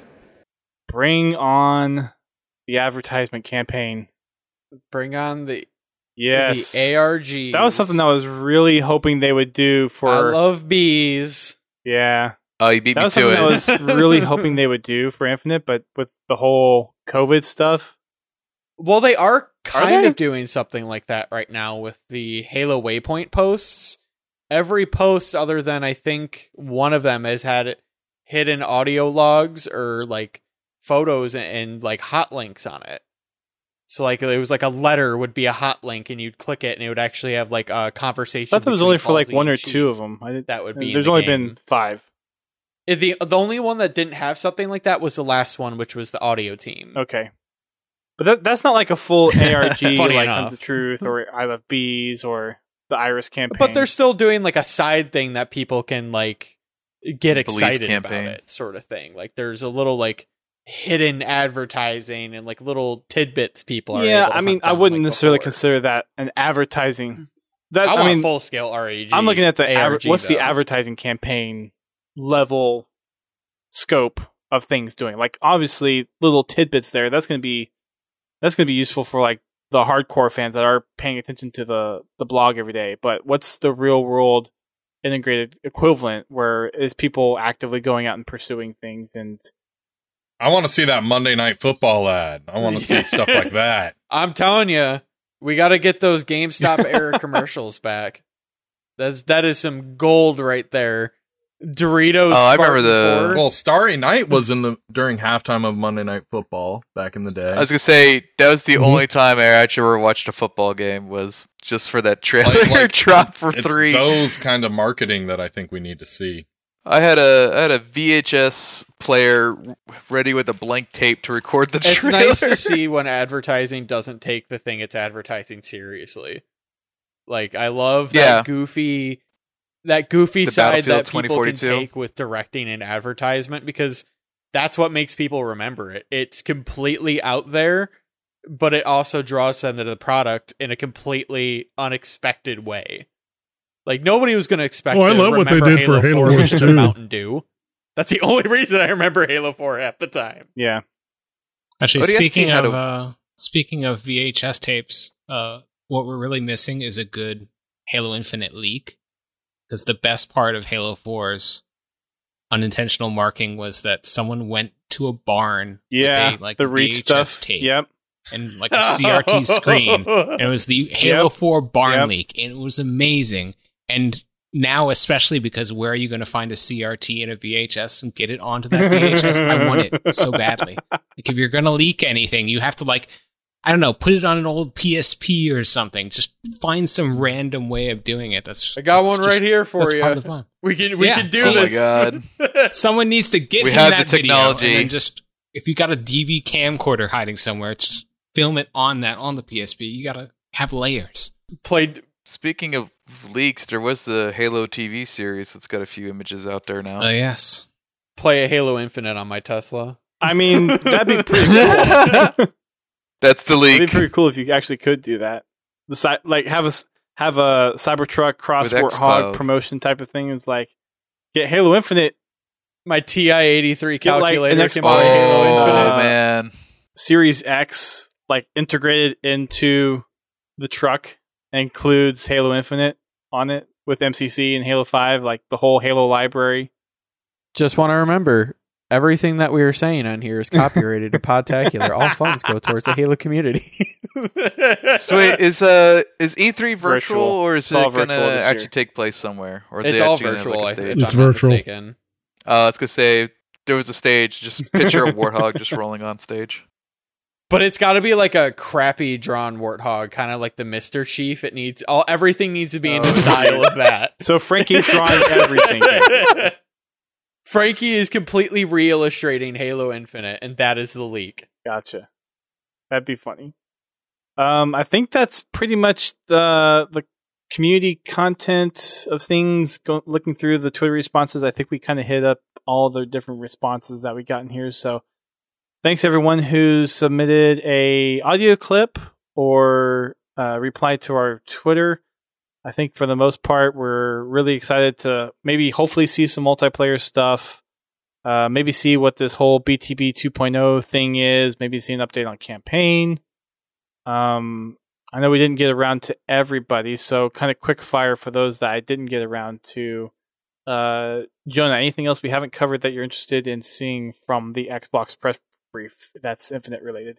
Bring on the advertisement campaign. Bring on the Yes. the A R Gs. That was something I was really hoping they would do for. I love bees. Yeah. Oh, you beat That me was to something it. I was really hoping they would do for Infinite, but with the whole COVID stuff. Well, they are kind they? of doing something like that right now with the Halo Waypoint posts. Every post, other than I think one of them, has had hidden audio logs or like photos and, and like hot links on it. So like it was like a letter would be a hot link, and you'd click it, and it would actually have like a conversation. I thought there was between only for like Halsey one or and two Chief. of them. I did, That would be in There's the only game. been five. Uh, The the only one that didn't have something like that was the last one, which was the audio team. Okay. But that, that's not like a full A R G Funny like enough. Hunt the Truth or I Love Bees or the Iris campaign. But they're still doing like a side thing that people can like get Believe excited campaign. about it, sort of thing. Like there's a little like hidden advertising and like little tidbits people are yeah, able to I mean, hunt I down, wouldn't like, necessarily before. consider that an advertising. That I, I, want mean, full scale R E G. I'm looking at the A R aver- G, what's the though. advertising campaign level scope of things doing. Like obviously little tidbits there. That's going to be that's going to be useful for like the hardcore fans that are paying attention to the the blog every day. But what's the real world integrated equivalent where is people actively going out and pursuing things? And I want to see that Monday Night Football ad. I want to see stuff like that. I'm telling you, we got to get those GameStop era commercials back. That's that is some gold right there. Doritos. Oh, I remember Spartan the- four. Well, Starry Night was in the during halftime of Monday Night Football back in the day. I was gonna say that was the Mhm. only time I actually ever watched a football game was just for that trailer Like- like, drop for it's three. those kind of marketing that I think we need to see. I had a I had a V H S player ready with a blank tape to record the It's trailer. nice to see when advertising doesn't take the thing it's advertising seriously. Like, I love that Yeah. goofy that goofy The side that Battlefield people can twenty forty-two. take with directing and advertisement, because that's what makes people remember it. It's completely out there, but it also draws them to the product in a completely unexpected way. Like, nobody was going to expect Oh, I to love what they remember did for Halo four Wars with two. Mountain Dew. That's the only reason I remember Halo four at the time. Yeah. Actually, O D S T speaking had of a- uh, speaking of V H S tapes, uh, what we're really missing is a good Halo Infinite leak. Because the best part of Halo four's unintentional marking was that someone went to a barn Yeah. with a like the V reach H S stuff. tape Yep. and like a C R T screen. And it was the Halo Yep. four barn Yep. leak, and it was amazing. And now, especially because where are you going to find a C R T and a V H S and get it onto that V H S? I want it so badly. Like, if you're going to leak anything, you have to, like, I don't know, put it on an old P S P or something. Just find some random way of doing it. That's I got that's one right just- here for that's you. part of the fun. We can we Yeah, can do see? Oh my this. god. Someone needs to get We him have that the technology. video and then just, if you got a D V camcorder hiding somewhere, just film it on that, on the P S P. You got to have layers. Played. Speaking of leaks, there was the Halo T V series that's got a few images out there now. Oh, yes. Play a Halo Infinite on my Tesla. I mean, that'd be pretty cool. That's the leak. It'd be pretty cool if you actually could do that. The si- like have a s- have a Cybertruck cross With Warthog xCloud. promotion type of thing. It's like get Halo Infinite, My T I eighty-three Get, like, calculator an can Xbox, play Halo Oh Infinite. uh, man. Series X, like integrated into the truck, and includes Halo Infinite on it with M C C and Halo five, like the whole Halo library. Just want to remember, everything that we were saying on here is copyrighted to Podtacular. All funds go towards the Halo community. So wait, is uh is E three virtual, Virtual. or is It's it all gonna virtual this actually year. take place somewhere? Or are It's they all actually gonna have, virtual, like, I a think, stage? if It's I'm not virtual. mistaken. Uh, I was gonna say there was a stage, just picture a warthog just rolling on stage. But it's got to be like a crappy drawn warthog, kind of like the Mister Chief. It needs all everything needs to be in the Oh, style of that. So Frankie's drawing everything. basically. Frankie is completely re-illustrating Halo Infinite, and that is the leak. Gotcha. That'd be funny. Um, I think that's pretty much the the community content of things. Go, looking through the Twitter responses, I think we kind of hit up all the different responses that we got in here. So, thanks everyone who submitted a audio clip or uh, replied to our Twitter. I think for the most part, we're really excited to maybe hopefully see some multiplayer stuff. Uh, maybe see what this whole B T B two point oh thing is. Maybe see an update on campaign. Um, I know we didn't get around to everybody, so kind of quick fire for those that I didn't get around to. Uh, Jonah, anything else we haven't covered that you're interested in seeing from the Xbox press brief that's Infinite related?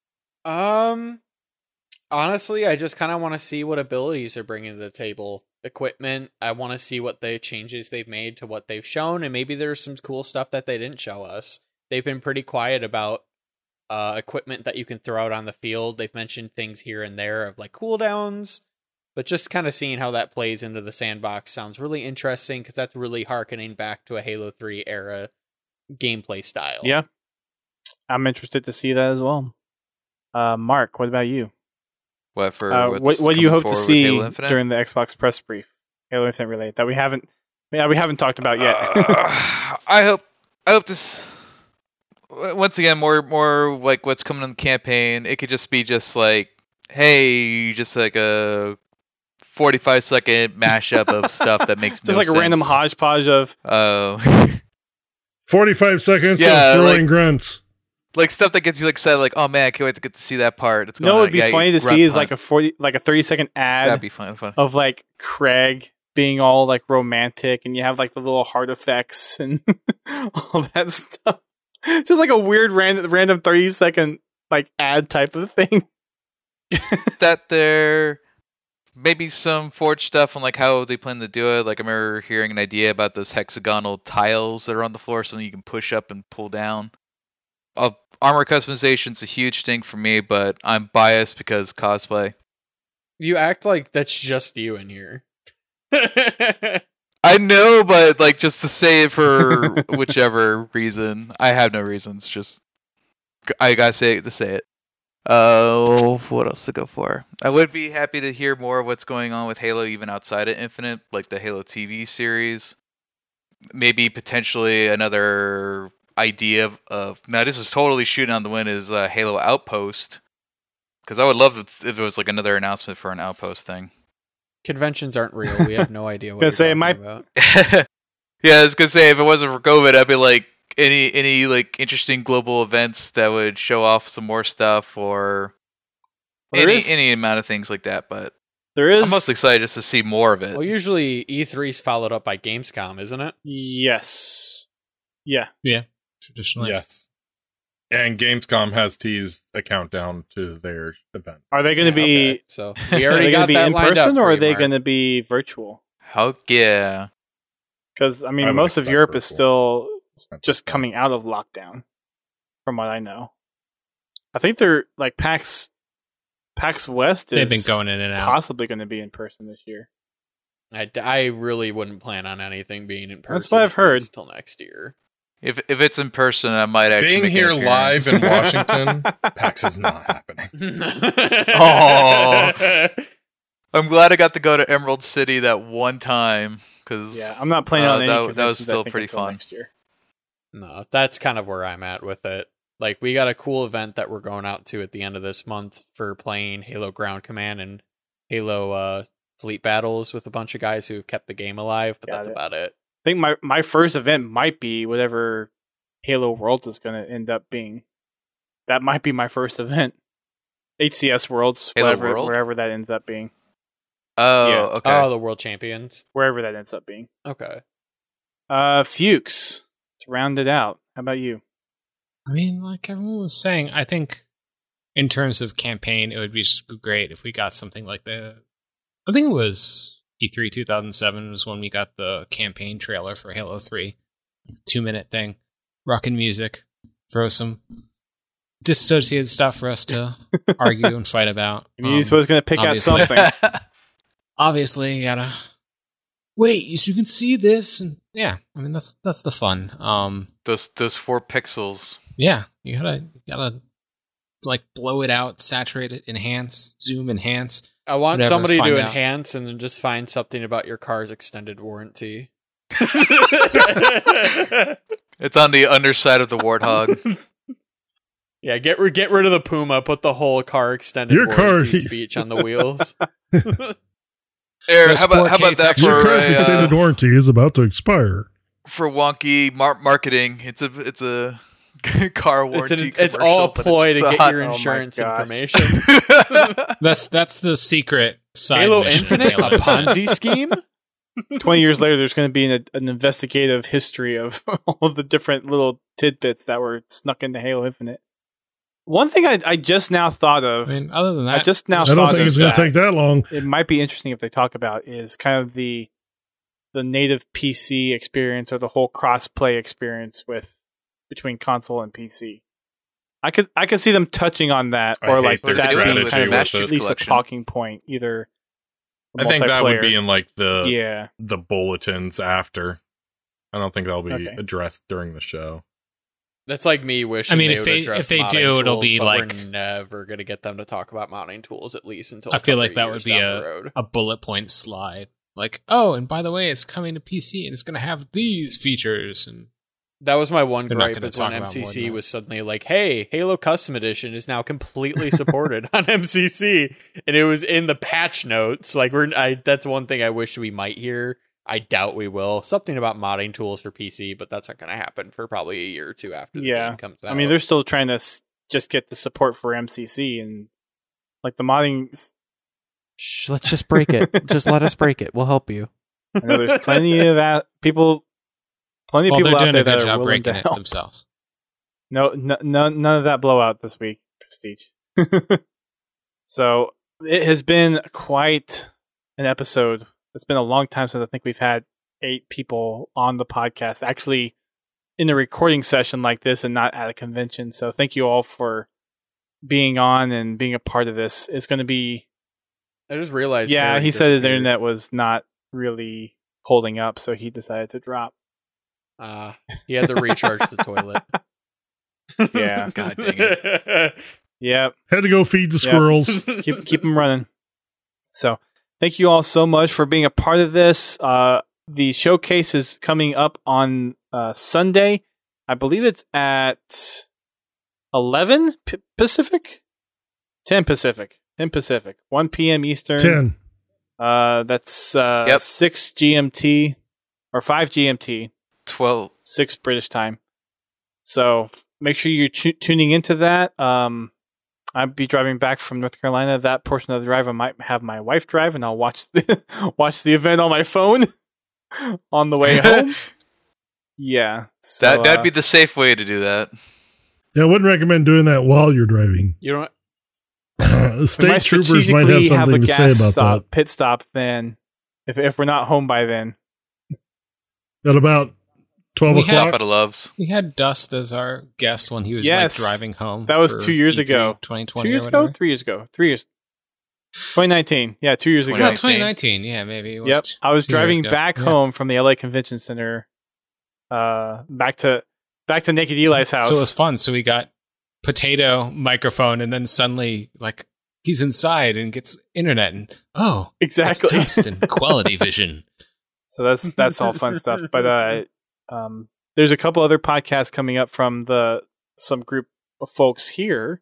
Um, honestly, I just kind of want to see what abilities they're bringing to the table. Equipment. I want to see what the changes they've made to what they've shown, and maybe there's some cool stuff that they didn't show us. They've been pretty quiet about uh, equipment that you can throw out on the field. They've mentioned things here and there of like cooldowns, but just kind of seeing how that plays into the sandbox sounds really interesting, because that's really harkening back to a Halo three era gameplay style. Yeah, I'm interested to see that as well. Uh, Mark, what about you? What for? Uh, what's what what do you coming hope to forward with see Halo Infinite? during the Xbox press brief? Halo Infinite related that we haven't, yeah, we haven't talked about yet. Uh, I hope. I hope this. Once again, more more like what's coming in the campaign. It could just be just like, hey, just like a forty-five second mashup of stuff that makes Just no like sense. a random hodgepodge of. Oh. forty-five seconds Yeah, of throwing like- grunts. Like stuff that gets you like excited, like, oh man, I can't wait to get to see that part. It's You know going what would be yeah, funny to grunt see is hunt. like a forty, like a thirty second ad That'd be fun. fun. of like Craig being all like romantic, and you have like the little heart effects and all that stuff. Just like a weird random, random thirty second like ad type of thing. That there maybe some Forge stuff on like how they plan to do it. Like I remember hearing an idea about those hexagonal tiles that are on the floor, something you can push up and pull down. Uh, armor customization's a huge thing for me, but I'm biased because cosplay. You act like that's just you in here. I no, but like just to say it for whichever reason. I have no reasons. Just I gotta say it to say it. Uh, what else to go for? I would be happy to hear more of what's going on with Halo, even outside of Infinite, like the Halo T V series. Maybe potentially another idea of, of now this is totally shooting on the wind is uh, Halo Outpost, because I would love if, if it was like another announcement for an Outpost thing. Conventions aren't real. We have no idea what Gonna you're say it talking might- about. Yeah, I was gonna say if it wasn't for COVID, I'd be like any any like interesting global events that would show off some more stuff or Well, there any is- any amount of things like that. But There is I'm most excited just to see more of it. Well, usually E three is followed up by Gamescom, isn't it? yes, yeah. Yeah, traditionally. Yes. And Gamescom has teased a countdown to their event. Are they going to Yeah, be? okay. So Are we they already going to got be that in lined person up or for are you, they Mark. going to be virtual? How yeah. Because I mean, I would most of expect Europe is virtual. still just coming out of lockdown, from what I know. I think they're like PAX, PAX West is They've been going in and out. possibly going to be in person this year. I, I really wouldn't plan on anything being in person. That's what I've heard. Until next year. If if it's in person, I might actually Being make an here appearance. live in Washington, PAX is not happening. Oh. I'm glad I got to go to Emerald City that one time because Yeah, I'm not planning uh, on any that, that was conventions, I still think, pretty until fun. next year. No, that's kind of where I'm at with it. Like, we got a cool event that we're going out to at the end of this month for playing Halo Ground Command and Halo uh, Fleet Battles with a bunch of guys who have kept the game alive, but Got that's it. about it. I think my, my first event might be whatever Halo Worlds is going to end up being. That might be my first event. H C S Worlds, Halo whatever, World? wherever that ends up being. Oh, Yeah. okay. Oh, the World Champions. Wherever that ends up being. Okay. Uh, Fuchs, to round it out. How about you? I mean, like everyone was saying, I think in terms of campaign, it would be s- great if we got something like the. I think it was E three two thousand seven was when we got the campaign trailer for Halo three. Two minute thing. Rockin' music. Throw some dissociated stuff for us to argue and fight about. I mean, you was going to pick out obviously. something. Obviously, you gotta wait. You can see this, and yeah, I mean that's that's the fun. Um, those those four pixels. yeah, you gotta you gotta like blow it out, saturate it, enhance, zoom, enhance. I want whatever, somebody find to out. enhance and then just find something about your car's extended warranty. It's on the underside of the Warthog. Yeah, get ri- get rid of the Puma. Put the whole car extended Your car- warranty speech on the wheels. Aaron, Those how about how four K about that Your for car's a, extended uh, warranty is about to expire. for wonky mar- marketing? It's a it's a car It's, warranty. an, it's all a commercial, but ploy to it's get not- your Oh my insurance gosh. information. That's that's the secret side. Halo mission of Infinite, Halo a Infinite. Ponzi scheme. twenty years later, there's going to be an, an investigative history of all of the different little tidbits that were snuck into Halo Infinite. One thing I, I just now thought of, I mean, other than I that, just now I don't thought think of it's going that to take that long. it might be interesting if they talk about is kind of the the native P C experience or the whole cross-play experience with between console and P C. I could I could see them touching on that, I or hate like their that being strategy kind of with at it. least a Collection. talking point. Either I think that would multiplayer- be in like the yeah. the bulletins after. I don't think that'll be Okay. addressed during the show. That's like me wishing. I mean, they if would they- address if they modding do, it'll tools, be but like- we're never gonna get them to talk about modding tools at least until I a feel couple like that years would be down the a, road. a bullet point slide. Like, oh, and by the way, it's coming to P C and it's going to have these features. And That was my one They're not gripe gonna is when talk about more M C C than that. was suddenly like, hey, Halo Custom Edition is now completely supported on M C C. And it was in the patch notes. Like, we're, I, that's one thing I wish we might hear. I doubt we will. Something about modding tools for P C, but that's not going to happen for probably a year or two after the Yeah. game comes out. I mean, they're still trying to s- just get the support for M C C and like the modding. Shh, let's just break it. Just let us break it. We'll help you. I know there's plenty of that people, plenty of well, people they're out doing there a good that are job willing to breaking it help. themselves. No, no, none, none of that blowout this week, Prestige. So it has been quite an episode. It's been a long time since I think we've had eight people on the podcast, actually in a recording session like this and not at a convention. So thank you all for being on and being a part of this. It's going to be, I just realized. yeah, Harry he said his disappeared. internet was not really holding up, so he decided to drop. Uh, he had to recharge the toilet. Yeah. God dang it. Yep. Had to go feed the Yep. squirrels. keep keep them running. So, thank you all so much for being a part of this. Uh, the showcase is coming up on uh, Sunday. I believe it's at eleven P- Pacific, ten Pacific, ten Pacific, one p.m. Eastern. ten. Uh, that's uh, Yep. six G M T or five G M T, twelve. six British time. So f- make sure you're tu- tuning into that. Um, I'll be driving back from North Carolina. That portion of the drive, I might have my wife drive, and I'll watch the watch the event on my phone on the way home. Yeah, so, that that'd uh, be the safe way to do that. Yeah, I wouldn't recommend doing that while you're driving. You know, The we state might troopers might have strategically something a to say gas about stop, that. pit stop. Then, if if we're not home by then, At about twelve We o'clock. Papa loves. We had Dust as our guest when he was Yes. like driving home. That was for two years E three ago. twenty two twenty years or ago, whatever. three years ago, three years. twenty nineteen, yeah, two years ago. Yeah, twenty nineteen. Yeah, maybe. It was Yep, t- I was two years driving ago. back Yeah. home from the L A Convention Center, uh, back to back to Naked Eli's house. So it was fun. So we got potato microphone, and then suddenly, like, he's inside and gets internet, and oh, exactly. that's Dust and quality vision. So that's that's all fun stuff. But uh, um, there's a couple other podcasts coming up from the some group of folks here.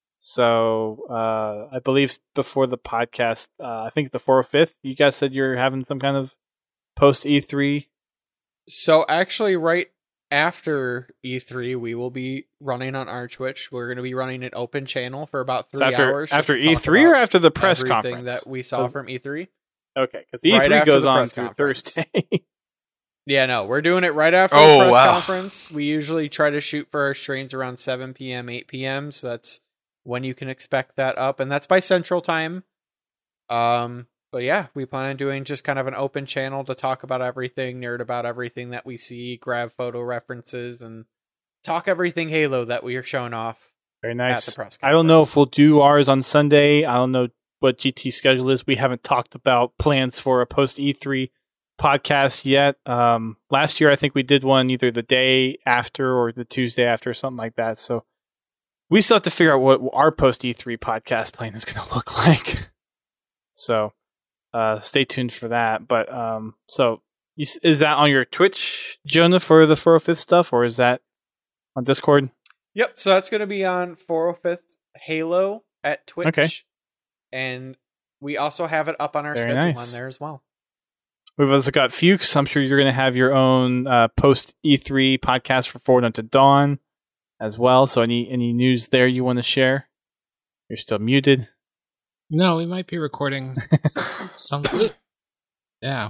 So uh, I believe before the podcast, uh, I think the four or fifth, you guys said you're having some kind of post E three. so actually, right after E three, we will be running on our Twitch. We're going to be running an open channel for about three So after hours. just after to talk E three or about after the press everything conference that we saw 'Cause- from E three. Okay, because E Right three after goes the on press through conference. Thursday. Yeah, no, we're doing it right after Oh, the press wow. conference. We usually try to shoot for our streams around seven p.m., eight p.m., so that's when you can expect that up, and that's by Central Time. Um, but yeah, we plan on doing just kind of an open channel to talk about everything, nerd about everything that we see, grab photo references, and talk everything Halo that we are showing off. Very At nice. the press I don't know if conference. we'll do ours on Sunday. I don't know what G T's schedule is. We haven't talked about plans for a post E three podcast yet. Um, last year, I think we did one either the day after or the Tuesday after, or something like that. So we still have to figure out what our post E three podcast plan is going to look like. So uh, stay tuned for that. But um, so you, s- is that on your Twitch, Jonah, for the four oh fifth stuff, or is that on Discord? Yep, so that's going to be on four oh fifth Halo at Twitch. Okay. And we also have it up on our Very schedule nice. on there as well. We've also got Fuchs. I'm sure you're going to have your own uh, post E three podcast for Forward Unto Dawn as well. So any any news there you want to share? You're still muted. No, we might be recording some. Yeah,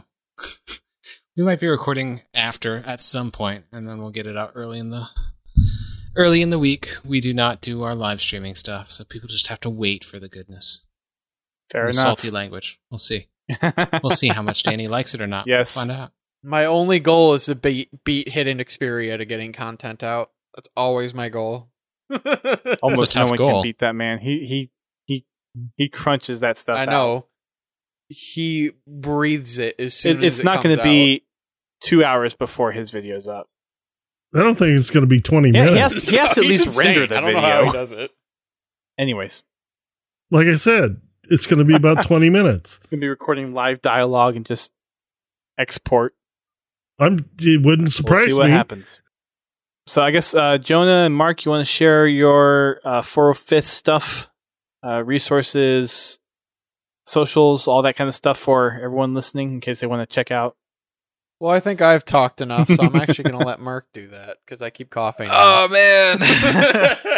we might be recording after at some point, and then we'll get it out early in the early in the week. We do not do our live streaming stuff, so people just have to wait for the goodness. Fair the enough. salty language. We'll see. We'll see how much Danny likes it or not. Yes. We'll find out. My only goal is to beat, beat Hidden Xperia to getting content out. That's always my goal. Almost no tough one goal. can beat that man. He he he he crunches that stuff. I out. know. He breathes it as soon It, as it's it not going comes to be two hours before his video's up. I don't think it's going to be twenty Yeah, he minutes. has, he has to at He's least render insane. the I don't video. know how he does it. Anyways, Like I said, it's going to be about twenty minutes. he's going to be recording live dialogue and just export. I'm. It wouldn't surprise We'll see what me. happens. So I guess uh, Jonah and Mark, you want to share your uh, four oh fifth stuff, uh, resources, socials, all that kind of stuff for everyone listening in case they want to check out. Well, I think I've talked enough, so I'm actually going to let Mark do that because I keep coughing. Oh man.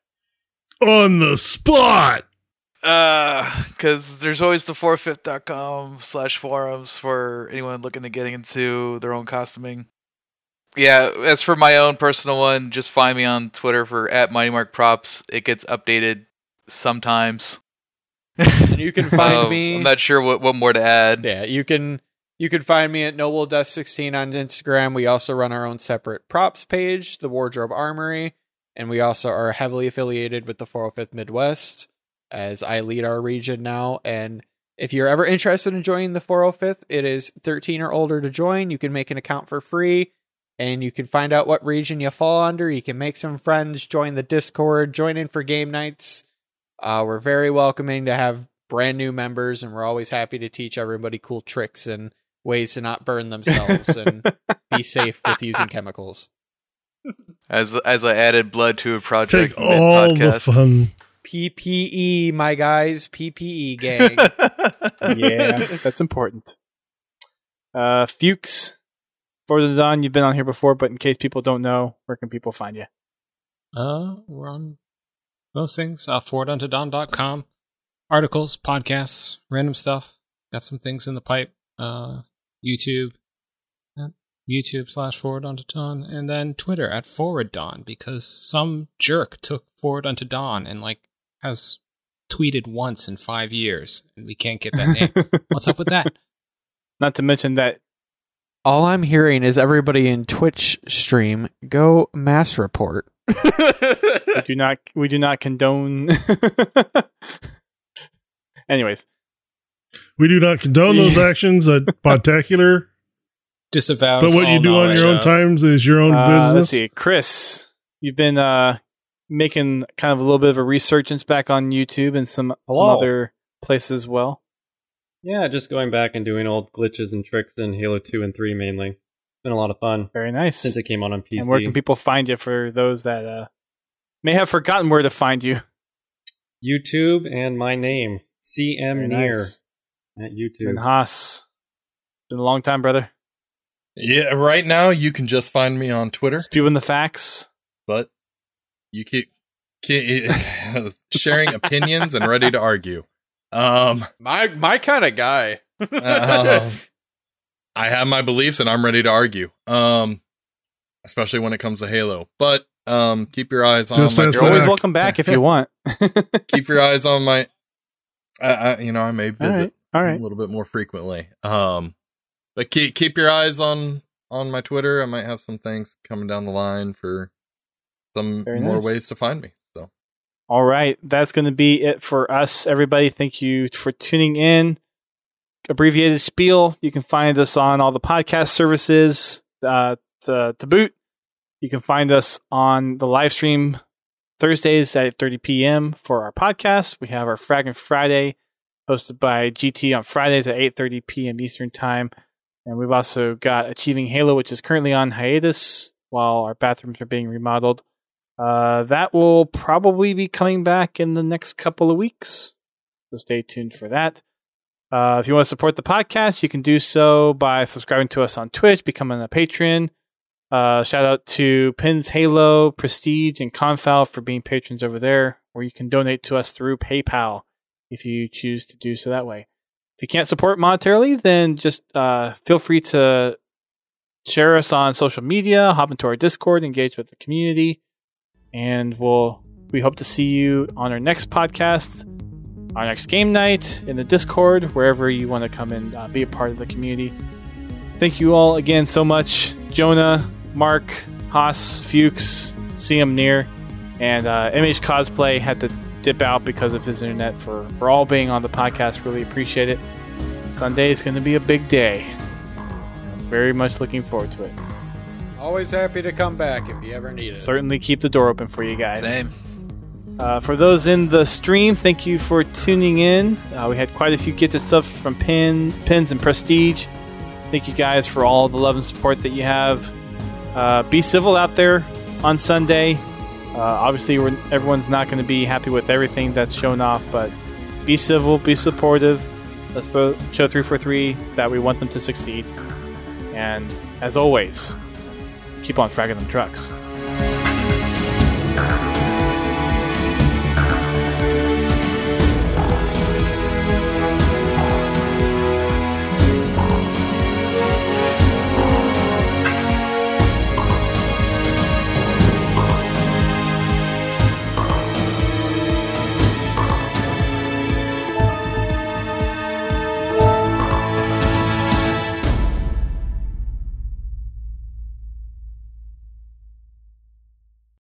On the spot. Uh, because there's always the four fifth dot com slash forums for anyone looking to get into their own costuming. Yeah, as for my own personal one, just find me on Twitter for at Mighty Mark Props. It gets updated sometimes. And you can find Um, me. I'm not sure what, what more to add. Yeah, you can you can find me at Noble Death sixteen on Instagram. We also run our own separate props page, the Wardrobe Armory, and we also are heavily affiliated with the four oh fifth Midwest, as I lead our region now. And if you're ever interested in joining the four oh fifth, it is thirteen or older to join. You can make an account for free, and you can find out what region you fall under. You can make some friends, join the Discord, join in for game nights. Uh, we're very welcoming to have brand new members, and we're always happy to teach everybody cool tricks and ways to not burn themselves and be safe with using chemicals. As as I added blood to a project Take all the podcast. fun. P P E, my guys. P P E gang. Yeah, that's important. Uh, Fuchs, Forward Unto Dawn, you've been on here before, but in case people don't know, where can people find you? Uh, we're on those things. Uh, forward unto dawn dot com. Articles, podcasts, random stuff. Got some things in the pipe. Uh, YouTube. uh, YouTube slash Forward Unto Dawn. And then Twitter at Forward Dawn, because some jerk took Forward Unto Dawn and like has tweeted once in five years, and we can't get that name. What's up with that? Not to mention that All I'm hearing is everybody in Twitch stream go mass report. we do not we do not condone. Anyways, We do not condone those actions at Podtacular. Disavows. But what all you do on knowledge your own of- times is your own uh, business. let's see, Chris, you've been uh, making kind of a little bit of a resurgence back on YouTube and some some Hello. other places as well. Yeah, just going back and doing old glitches and tricks in Halo two and three mainly. It's been a lot of fun Very nice. since it came out on P C. And where can people find you for those that uh, may have forgotten where to find you? YouTube and my name, C M Very Near, nice. at YouTube. Ben Haas. Been a long time, brother. Yeah, right now you can just find me on Twitter, Spewing the facts. but you keep, keep sharing opinions and ready to argue. Um, My my kind of guy. um, I have my beliefs and I'm ready to argue. Um, especially when it comes to Halo. But um, keep your eyes on Just my. as You're always Zach. welcome back if you want. Keep your eyes on my. I, I, you know, I may All visit right. All right. a little bit more frequently. Um, but keep keep your eyes on on my Twitter. I might have some things coming down the line for some Very more nice. ways to find me. So All right. That's going to be it for us, everybody. Thank you for tuning in. Abbreviated spiel. You can find us on all the podcast services uh, to, to boot. You can find us on the live stream Thursdays at eight thirty p.m. for our podcast. We have our Fragging Friday hosted by G T on Fridays at eight thirty p.m. Eastern Time. And we've also got Achieving Halo, which is currently on hiatus while our bathrooms are being remodeled. Uh, that will probably be coming back in the next couple of weeks. So stay tuned for that. Uh, if you want to support the podcast, you can do so by subscribing to us on Twitch, becoming a patron. Uh, shout out to Pins Halo, Prestige, and Confal for being patrons over there, or you can donate to us through PayPal if you choose to do so that way. If you can't support monetarily, then just uh, feel free to share us on social media, hop into our Discord, engage with the community, and we'll we hope to see you on our next podcast, our next game night, in the Discord, wherever you want to come and uh, be a part of the community. Thank you all again so much, Jonah, Mark, Haas, Fuchs, C M Near, and uh, M H Cosplay had to dip out because of his internet for, for all being on the podcast. Really appreciate it. Sunday is going to be a big day. I'm very much looking forward to it. Always happy to come back if you ever need it. Certainly keep the door open for you guys. Same. Uh, for those in the stream, thank you for tuning in. Uh, we had quite a few gifted stuff from Pin, Pins and Prestige. Thank you guys for all the love and support that you have. Uh, be civil out there on Sunday. Uh, obviously, we're, everyone's not going to be happy with everything that's shown off, but be civil, be supportive. Let's throw, show three forty-three that we want them to succeed. And as always, keep on fragging them trucks.